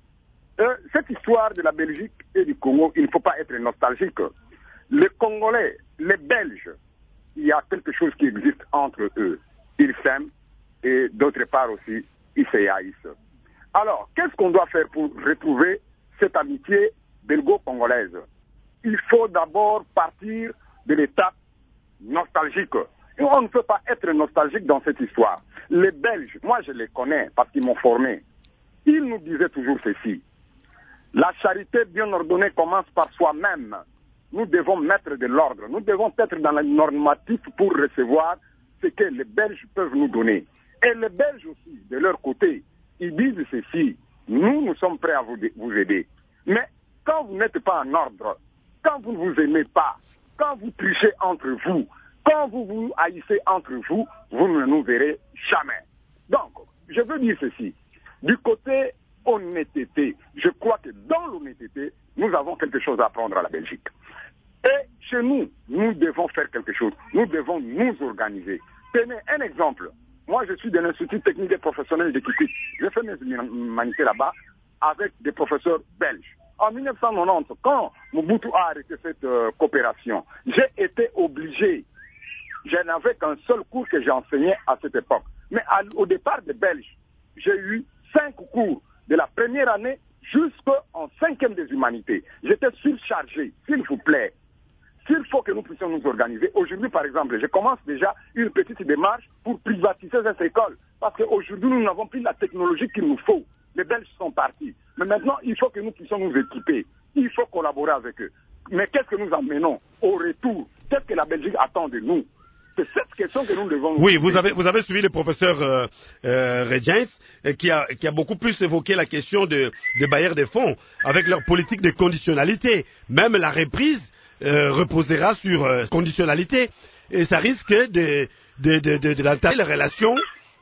euh, cette histoire de la Belgique et du Congo, il ne faut pas être nostalgique. Les Congolais, les Belges, il y a quelque chose qui existe entre eux. Ils s'aiment et d'autre part aussi, ils se haïssent. Alors, qu'est-ce qu'on doit faire pour retrouver cette amitié belgo-congolaise? Il faut d'abord partir de l'étape nostalgique. Et on ne peut pas être nostalgique dans cette histoire. Les Belges, moi je les connais parce qu'ils m'ont formé. Ils nous disaient toujours ceci. La charité bien ordonnée commence par soi-même. Nous devons mettre de l'ordre. Nous devons être dans le normatif pour recevoir ce que les Belges peuvent nous donner. Et les Belges aussi, de leur côté, ils disent ceci. Nous, nous sommes prêts à vous, vous aider. Mais quand vous n'êtes pas en ordre, quand vous ne vous aimez pas, quand vous trichez entre vous, quand vous vous haïssez entre vous, vous ne nous verrez jamais. Donc, je veux dire ceci. Du côté honnêteté, je crois que dans l'honnêteté, nous avons quelque chose à apprendre à la Belgique. Et chez nous, nous devons faire quelque chose. Nous devons nous organiser. Tenez un exemple. Moi, je suis de l'Institut technique et professionnel de Kikwit. J'ai fait mes humanités là-bas avec des professeurs belges. En mille neuf cent quatre-vingt-dix, quand Mobutu a arrêté cette euh, coopération, j'ai été obligé. Je n'avais qu'un seul cours que j'ai enseigné à cette époque. Mais à, au départ des Belges, j'ai eu cinq cours de la première année jusqu'en cinquième des humanités. J'étais surchargé, s'il vous plaît. S'il faut que nous puissions nous organiser, aujourd'hui par exemple, je commence déjà une petite démarche pour privatiser cette école. Parce qu'aujourd'hui, nous n'avons plus la technologie qu'il nous faut. Les Belges sont partis. Mais maintenant, il faut que nous puissions nous équiper. Il faut collaborer avec eux. Mais qu'est-ce que nous emmenons au retour? Qu'est-ce que la Belgique attend de nous? C'est cette question que nous devons... Oui, vous avez, vous avez suivi le professeur euh, euh, Redjens, euh, qui, a, qui a beaucoup plus évoqué la question de, de bailleurs de fonds, avec leur politique de conditionnalité. Même la reprise euh, reposera sur euh, conditionnalité. Et ça risque de, de, de, de, de d'entamer les relations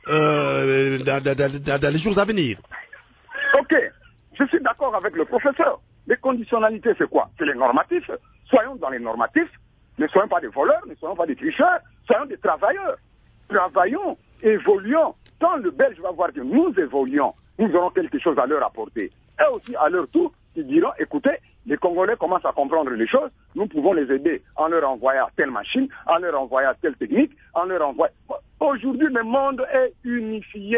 euh, dans, dans, dans, dans les jours à venir. Ok, je suis d'accord avec le professeur. Les conditionnalités, c'est quoi? C'est les normatifs. Soyons dans les normatifs. Ne soyons pas des voleurs, ne soyons pas des tricheurs, soyons des travailleurs. Travaillons, évoluons. Quand le Belge va voir que nous évoluons, nous aurons quelque chose à leur apporter. Et aussi, à leur tour, ils diront, écoutez, les Congolais commencent à comprendre les choses, nous pouvons les aider en leur envoyant telle machine, en leur envoyant telle technique, en leur envoyant... Aujourd'hui, le monde est unifié,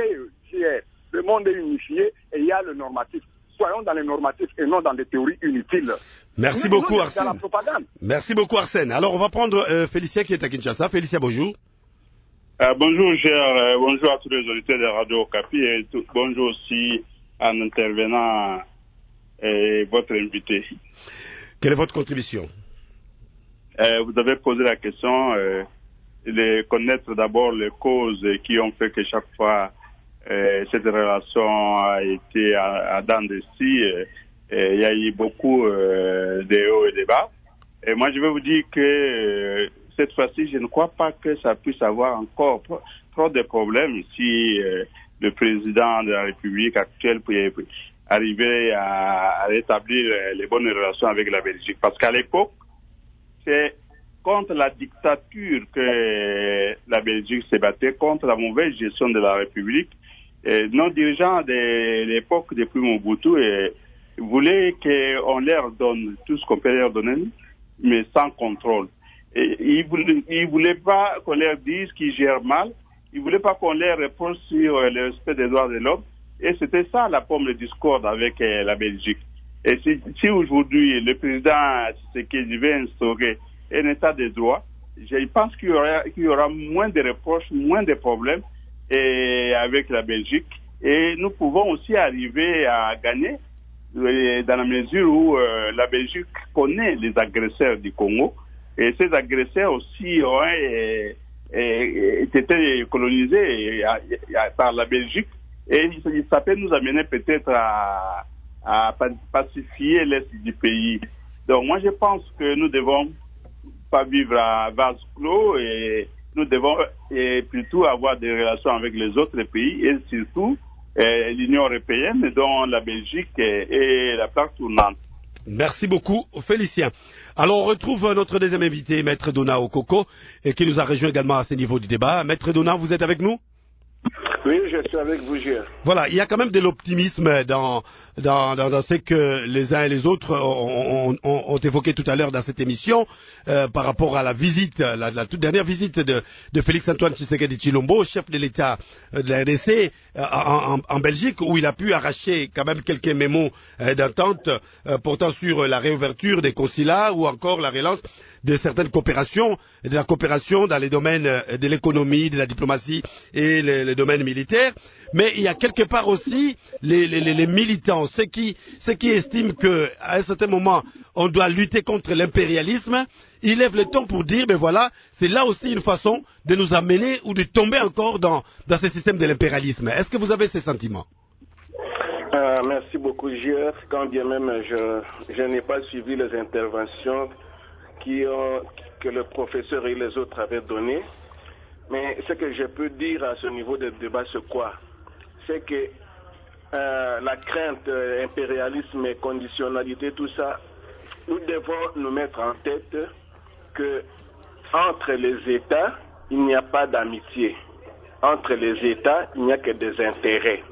le monde est unifié et il y a le normatif. Soyons dans les normatifs et non dans des théories inutiles. Merci nous, beaucoup, nous, Arsène. Dans la propagande. Merci beaucoup, Arsène. Alors, on va prendre euh, Félicien qui est à Kinshasa. Félicien, bonjour. Euh, bonjour, cher, euh, bonjour à tous les auditeurs de Radio Okapi et tout, bonjour aussi à l'intervenant et votre invité. Quelle est votre contribution? euh, Vous avez posé la question euh, de connaître d'abord les causes qui ont fait que chaque fois euh, cette relation a été à, à dents de scie. Il y a eu beaucoup euh, de hauts et de bas. Et moi, je vais vous dire que euh, cette fois-ci, je ne crois pas que ça puisse avoir encore trop, trop de problèmes si euh, le président de la République actuelle peut arriver à, à rétablir les bonnes relations avec la Belgique. Parce qu'à l'époque, c'est contre la dictature que la Belgique s'est battue, contre la mauvaise gestion de la République. Et nos dirigeants de l'époque, depuis Mobutu, et, voulaient qu'on leur donne tout ce qu'on peut leur donner, mais sans contrôle. Et ils voulaient, ils voulaient pas qu'on leur dise qu'ils gèrent mal. Ils voulaient pas qu'on leur repose sur le respect des droits de l'homme. Et c'était ça la pomme de discorde avec euh, la Belgique. Et si, si aujourd'hui le président Tshisekedi veut instaurer un état de droit, je pense qu'il y aura, qu'il y aura moins de reproches, moins de problèmes et avec la Belgique. Et nous pouvons aussi arriver à gagner euh, dans la mesure où euh, la Belgique connaît les agresseurs du Congo. Et ces agresseurs aussi ont euh, euh, été colonisés euh, par la Belgique. Et ça peut nous amener peut-être à, à pacifier l'Est du pays. Donc moi je pense que nous devons pas vivre à vase clos et nous devons et plutôt avoir des relations avec les autres pays et surtout euh, l'Union européenne dont la Belgique est, est la plaque tournante. Merci beaucoup, Félicien. Alors, on retrouve notre deuxième invité, Maître Donat Okoko, et qui nous a rejoint également à ce niveau du débat. Maître Donat, vous êtes avec nous? Oui, je suis avec vous, Gilles. Voilà, il y a quand même de l'optimisme dans, dans, dans, dans ce que les uns et les autres ont, ont, ont évoqué tout à l'heure dans cette émission euh, par rapport à la visite, la, la toute dernière visite de, de Félix-Antoine Tshisekedi Tshilombo, chef de l'État de la R D C euh, en, en, en Belgique, où il a pu arracher quand même quelques mémos euh, d'entente euh, portant sur la réouverture des consulats ou encore la relance de certaines coopérations, de la coopération dans les domaines de l'économie, de la diplomatie et les, les domaines militaires. Mais il y a quelque part aussi les, les, les militants, ceux qui, ceux qui estiment qu'à un certain moment, on doit lutter contre l'impérialisme. Ils lèvent le ton pour dire, ben voilà, c'est là aussi une façon de nous amener ou de tomber encore dans, dans ce système de l'impérialisme. Est-ce que vous avez ces sentiments? euh, Merci beaucoup, J R. Quand bien même je, je n'ai pas suivi les interventions qui ont, que le professeur et les autres avaient données. Mais ce que je peux dire à ce niveau de débat, c'est quoi? C'est que euh, la crainte, euh, impérialisme et conditionnalité, tout ça, nous devons nous mettre en tête que entre les États, il n'y a pas d'amitié. Entre les États, il n'y a que des intérêts.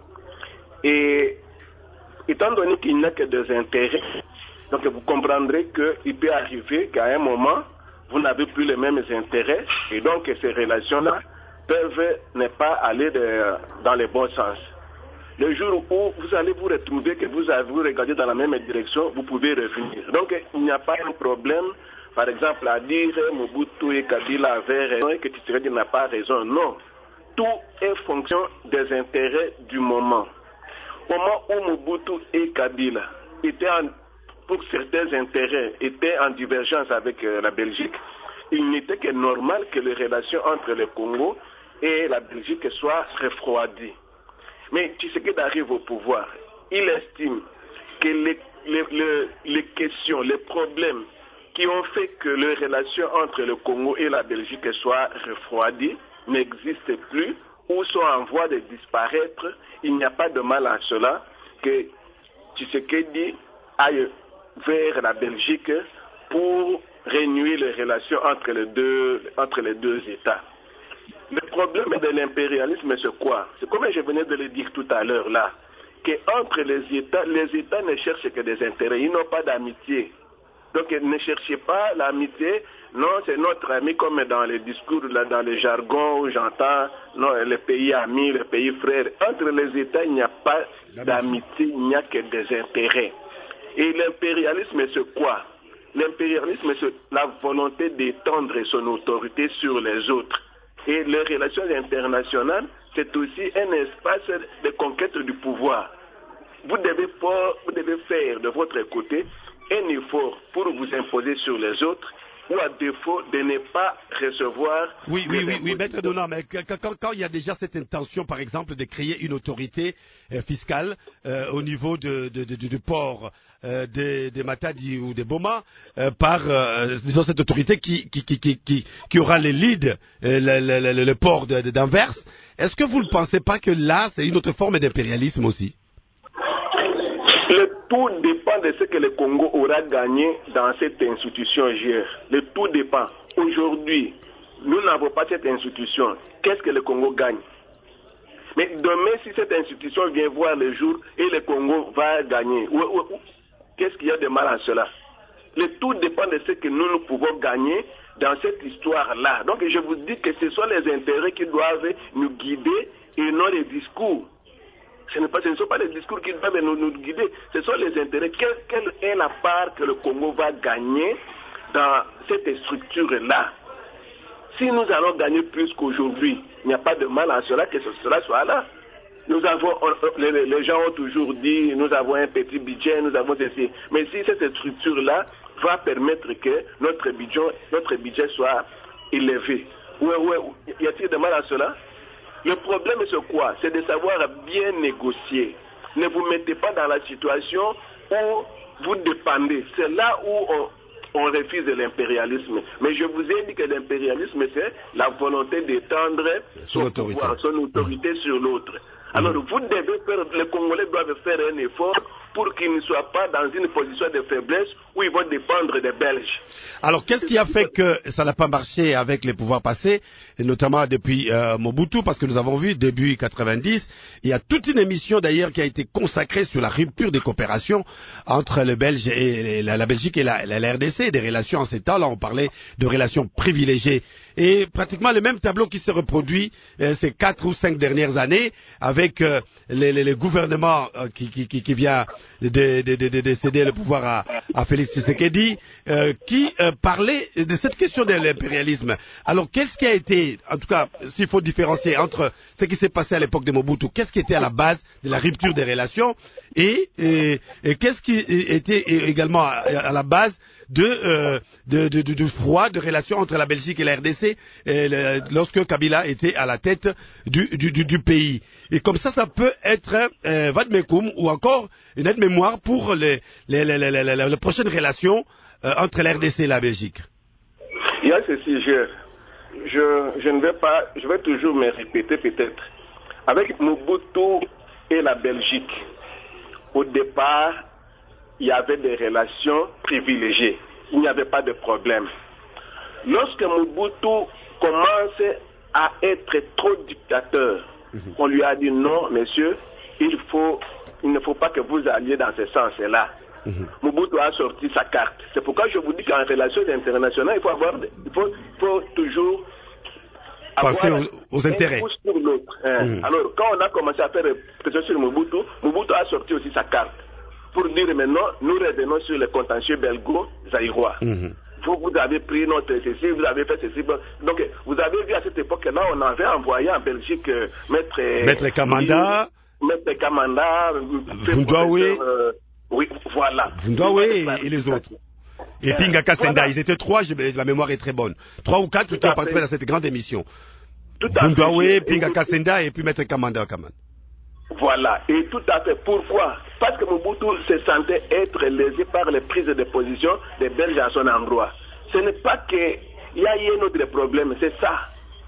Et étant donné qu'il n'y a que des intérêts, donc vous comprendrez qu'il peut arriver qu'à un moment, vous n'avez plus les mêmes intérêts et donc ces relations-là peuvent ne pas aller de, dans le bon sens. Le jour où vous allez vous retrouver que vous avez vous regardé dans la même direction, vous pouvez revenir. Donc il n'y a pas un problème, par exemple, à dire Mobutu et Kabila avaient raison et que Tshisekedi n'a pas raison. Non. Tout est fonction des intérêts du moment. Au moment où Mobutu et Kabila étaient en pour certains intérêts étaient en divergence avec euh, la Belgique, il n'était que normal que les relations entre le Congo et la Belgique soient refroidies. Mais Tshisekedi arrive au pouvoir. Il estime que les, les, les, les questions, les problèmes qui ont fait que les relations entre le Congo et la Belgique soient refroidies n'existent plus ou sont en voie de disparaître. Il n'y a pas de mal à cela que Tshisekedi aille vers la Belgique pour renouer les relations entre les deux, entre les deux États. Le problème de l'impérialisme, c'est quoi? C'est comme je venais de le dire tout à l'heure là, qu'entre les États, les États ne cherchent que des intérêts, ils n'ont pas d'amitié. Donc ne cherchez pas l'amitié, non, c'est notre ami comme dans les discours, là, dans les jargons où j'entends, non, les pays amis, les pays frères. Entre les États, il n'y a pas d'amitié, il n'y a que des intérêts. Et l'impérialisme, c'est quoi? L'impérialisme, c'est la volonté d'étendre son autorité sur les autres. Et les relations internationales, c'est aussi un espace de conquête du pouvoir. Vous devez, pour, vous devez faire de votre côté un effort pour vous imposer sur les autres, ou à défaut de ne pas recevoir... Oui, oui, oui, oui, maître Donat, mais quand, quand, quand il y a déjà cette intention, par exemple, de créer une autorité euh, fiscale euh, au niveau de, de, de, du port euh, des, des Matadi ou des Boma, euh, par, euh, disons, cette autorité qui, qui, qui, qui, qui, qui aura les leads, euh, le, le, le, le port d'Anvers, est-ce que vous ne pensez pas que là, c'est une autre forme d'impérialisme aussi? Le tout dépend de ce que le Congo aura gagné dans cette institution G R. Le tout dépend. Aujourd'hui, nous n'avons pas cette institution. Qu'est-ce que le Congo gagne? Mais demain, si cette institution vient voir le jour et le Congo va gagner, qu'est-ce qu'il y a de mal à cela? Le tout dépend de ce que nous, nous pouvons gagner dans cette histoire-là. Donc je vous dis que ce sont les intérêts qui doivent nous guider et non les discours. Ce, n'est pas, ce ne sont pas les discours qui doivent nous, nous guider, ce sont les intérêts. Quelle, quelle est la part que le Congo va gagner dans cette structure-là? Si nous allons gagner plus qu'aujourd'hui, il n'y a pas de mal à cela que cela soit là. Nous avons, les, les gens ont toujours dit, nous avons un petit budget, nous avons ceci. Mais si cette structure-là va permettre que notre budget, notre budget soit élevé, ouais, ouais, y a-t-il de mal à cela? Le problème, c'est quoi? C'est de savoir bien négocier. Ne vous mettez pas dans la situation où vous dépendez. C'est là où on, on refuse l'impérialisme. Mais je vous ai dit que l'impérialisme, c'est la volonté d'étendre son autorité, pouvoir, son autorité mmh. sur l'autre. Alors, mmh. vous devez faire, les Congolais doivent faire un effort pour qu'ils ne soient pas dans une position de faiblesse où ils vont dépendre des Belges. Alors, qu'est-ce qui a fait que ça n'a pas marché avec les pouvoirs passés, et notamment depuis euh, Mobutu, parce que nous avons vu, début quatre-vingt-dix, il y a toute une émission d'ailleurs qui a été consacrée sur la rupture des coopérations entre le Belge et la, la Belgique et la, la, la R D C, des relations en ces temps-là, on parlait de relations privilégiées. Et pratiquement le même tableau qui se reproduit euh, ces quatre ou cinq dernières années, avec euh, les, les, les gouvernements euh, qui, qui, qui, qui vient de, de, de, de, de céder le pouvoir à, à Félix Tshisekedi, euh, qui euh, parlait de cette question de l'impérialisme. Alors, qu'est-ce qui a été, en tout cas, s'il faut différencier entre ce qui s'est passé à l'époque de Mobutu, qu'est-ce qui était à la base de la rupture des relations et, et, et qu'est-ce qui était également à, à la base de, euh, de, de, de, de froid de relations entre la Belgique et la R D C et le, lorsque Kabila était à la tête du, du, du, du pays. Et comme ça, ça peut être euh, vademecum ou encore une aide-mémoire pour les, les, les, les, les, les, les prochaines relations euh, entre la R D C et la Belgique. Il y a ceci, je, je, je ne vais pas, je vais toujours me répéter peut-être. Avec Mobutu et la Belgique, au départ, il y avait des relations privilégiées. Il n'y avait pas de problème. Lorsque Mobutu commence à être trop dictateur, mm-hmm. on lui a dit non, monsieur, il, faut, il ne faut pas que vous alliez dans ce sens-là. Mm-hmm. Mobutu a sorti sa carte. C'est pourquoi je vous dis qu'en relation internationale, il faut, avoir, il faut, il faut toujours penser aux, aux intérêts. Sur l'autre, hein. mm-hmm. Alors, quand on a commencé à faire pression sur Mobutu, Mobutu a sorti aussi sa carte pour dire maintenant, nous revenons sur le contentieux belgo-zaïrois. Mm-hmm. Vous, vous avez pris notre ceci, vous avez fait ceci. Donc, vous avez vu à cette époque-là, on avait envoyé en Belgique euh, Maître... Maître Kamanda. Maître Kamanda. Vundwawe. Euh, oui, voilà. Vundwawe et, et les autres. Et Pinga Kasenda, voilà. Ils étaient trois, je, ma mémoire est très bonne. Trois ou quatre qui ont participé à cette grande émission. Vundwawe, Pinga Kasenda et puis Maître Kamanda Kamanda. Voilà, et tout à fait. Pourquoi? Parce que Mobutu se sentait être lésé par les prises de position des Belges à son endroit. Ce n'est pas qu'il y a eu un autre problème, c'est ça.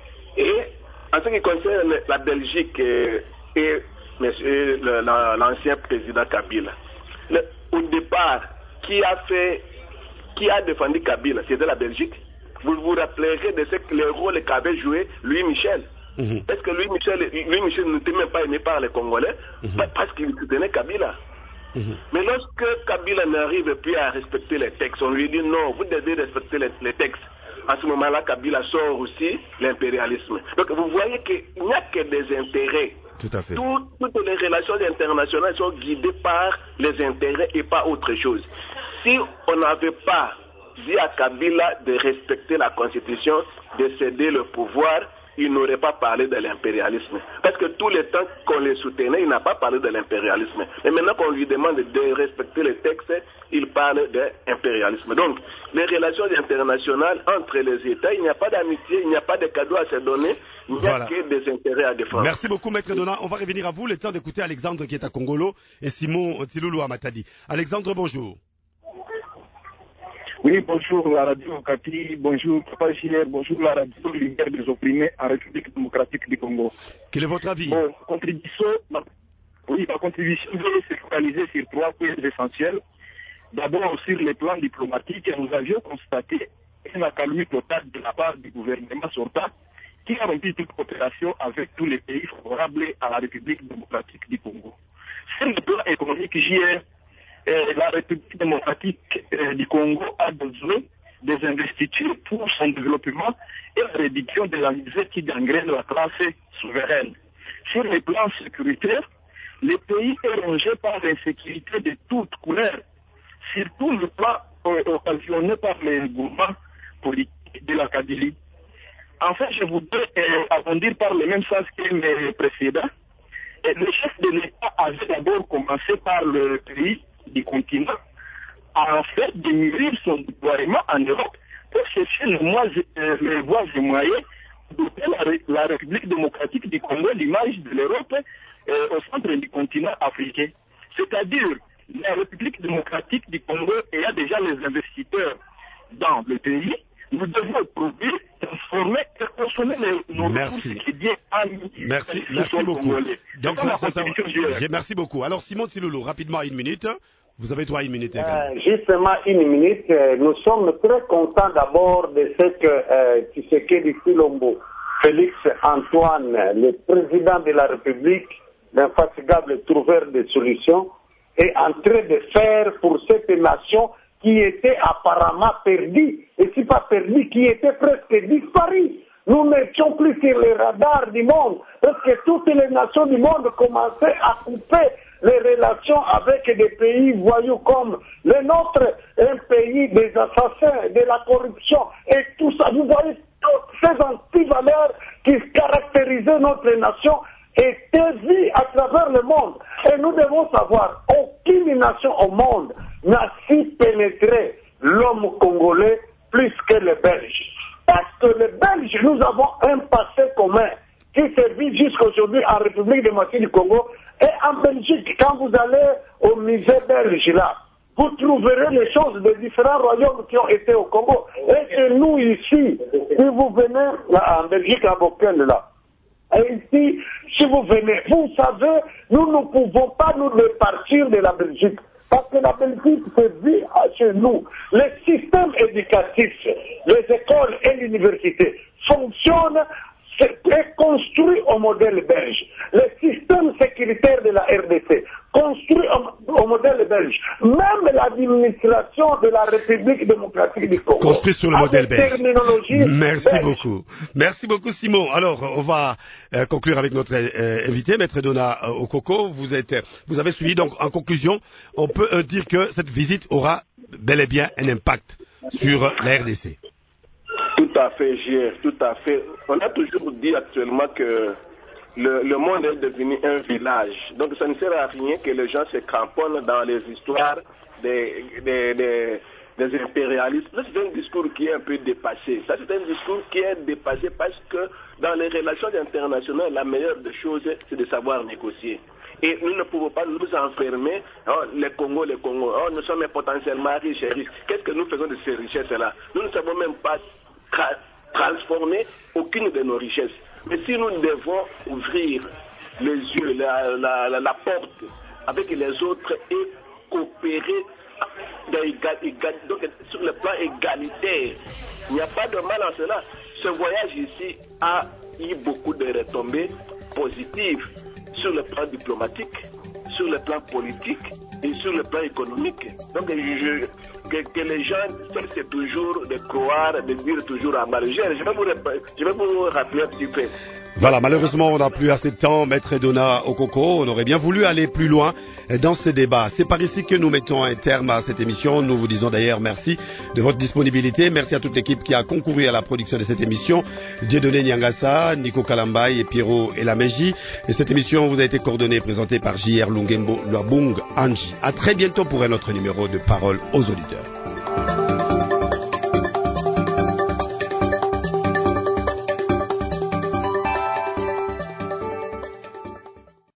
Et en ce qui concerne la Belgique et, et monsieur, l'ancien président Kabila, le, au départ, qui a fait qui a défendu Kabila, c'était la Belgique. Vous vous rappellerez de ce que le rôle qu'avait joué Louis Michel. Mm-hmm. Parce que Louis Michel, Louis Michel n'était même pas aimé par les Congolais, mm-hmm. parce qu'il soutenait Kabila. Mm-hmm. Mais lorsque Kabila n'arrive plus à respecter les textes, on lui dit non, vous devez respecter les, les textes. À ce moment-là, Kabila sort aussi l'impérialisme. Donc vous voyez qu'il n'y a que des intérêts. Tout à fait. Tout, toutes les relations internationales sont guidées par les intérêts et pas autre chose. Si on n'avait pas dit à Kabila de respecter la constitution, de céder le pouvoir, il n'aurait pas parlé de l'impérialisme. Parce que tout le temps qu'on les soutenait, il n'a pas parlé de l'impérialisme. Et maintenant qu'on lui demande de respecter les textes, il parle d'impérialisme. Donc, les relations internationales entre les États, il n'y a pas d'amitié, il n'y a pas de cadeaux à se donner, il n'y voilà. a que des intérêts à défendre. Merci beaucoup, Maître Donat. On va revenir à vous, le temps d'écouter Alexandre qui est à Congolo et Simon Tiloulou à Matadi. Alexandre, bonjour. Oui, bonjour la radio Okapi, bonjour Papa J R, bonjour la radio Lumière des opprimés en République démocratique du Congo. Quel est votre avis? Bon, contribution, ma, oui, ma contribution veut se focaliser sur trois points essentiels. D'abord, sur le plan diplomatique, nous avions constaté une accalmie totale de la part du gouvernement sortant qui a rompu toute coopération avec tous les pays favorables à la République démocratique du Congo. Sur le plan économique, J R, Euh, la République démocratique euh, du Congo a besoin des investitures pour son développement et la réduction de la misère qui gangrène la classe souveraine. Sur le plan sécuritaire, le pays est rongé par l'insécurité de toutes couleurs, surtout le plan euh, occasionné par les mouvements politiques de la Kabylie. Enfin, je voudrais euh, abondir par le même sens que mes précédents. Et le chef de l'État avait d'abord commencé par le pays du continent en fait de mûrir son déploiement en Europe pour chercher les, moyens, euh, les voies et moyens de doter la, la République démocratique du Congo l'image de l'Europe euh, au centre du continent africain. C'est-à-dire, la République démocratique du Congo ayant déjà les investisseurs dans le pays, nous devons produire, transformer et consommer les, nos merci. ressources qui viennent à nous. Merci, merci beaucoup. Donc, ça, ça, ça, merci beaucoup. Alors, Simon Tiloulou, rapidement, une minute. Vous avez droit à une minute également. Euh, justement, une minute. Nous sommes très contents d'abord de ce que euh, Tshisekedi Tshilombo, Félix Antoine, le président de la République, l'infatigable trouveur de solutions, est en train de faire pour cette nation qui était apparemment perdue, et si pas perdue, qui était presque disparue. Nous n'étions plus sur les radars du monde, parce que toutes les nations du monde commençaient à couper les relations avec des pays voyous comme le nôtre, un pays des assassins, de la corruption, et tout ça. Vous voyez, toutes ces antivaleurs qui caractérisaient notre nation étaient vues à travers le monde. Et nous devons savoir, aucune nation au monde n'a su pénétrer l'homme congolais plus que les Belges. Parce que les Belges, nous avons un passé commun qui servit jusqu'aujourd'hui en République démocratique du Congo et en Belgique. Quand vous allez au musée belge là, vous trouverez les choses de différents royaumes qui ont été au Congo. Et que nous ici, si vous venez en Belgique, à Boken là, et ici, si vous venez, vous savez, nous ne pouvons pas nous départir de la Belgique. Parce que la Belgique se vit chez nous. Le système éducatif, les écoles et l'université fonctionnent, est construit au modèle belge. Le système sécuritaire de la R D C, construit au, au modèle belge. Même l'administration de la République démocratique du Congo. Construit sur le modèle belge. Merci belge. beaucoup. Merci beaucoup, Simon. Alors, on va euh, conclure avec notre euh, invité, Maître Donat euh, Okoko. Vous êtes, vous avez suivi, donc, en conclusion, on peut euh, dire que cette visite aura bel et bien un impact sur la R D C. Tout à fait, J R, tout à fait. On a toujours dit actuellement que le, le monde est devenu un village. Donc ça ne sert à rien que les gens se cramponnent dans les histoires des, des, des, des impérialistes. Là, c'est un discours qui est un peu dépassé. Ça, c'est un discours qui est dépassé parce que dans les relations internationales, la meilleure des choses, c'est de savoir négocier. Et nous ne pouvons pas nous enfermer, oh, les Congo, les Congo, oh, nous sommes potentiellement riches et riches. Qu'est-ce que nous faisons de ces richesses-là? Nous ne savons même pas tra- transformer aucune de nos richesses. Mais si nous devons ouvrir les yeux, la, la, la, la porte avec les autres et coopérer donc sur le plan égalitaire. Il n'y a pas de mal en cela. Ce voyage ici a eu beaucoup de retombées positives sur le plan diplomatique, sur le plan politique et sur le plan économique. Donc je, que, que les gens cessent toujours de croire, de dire toujours à mal. Je vais vous, je vais vous rappeler un petit peu. Voilà, malheureusement, on n'a plus assez de temps, Maître Edona Okoko. On aurait bien voulu aller plus loin dans ce débat. C'est par ici que nous mettons un terme à cette émission. Nous vous disons d'ailleurs merci de votre disponibilité. Merci à toute l'équipe qui a concouru à la production de cette émission. Dieudonné Nyangasa, Nico Kalambay et Pierrot Elameji. Et cette émission vous a été coordonnée et présentée par J R Lungembo Lwabung Anji. À très bientôt pour un autre numéro de Parole aux auditeurs.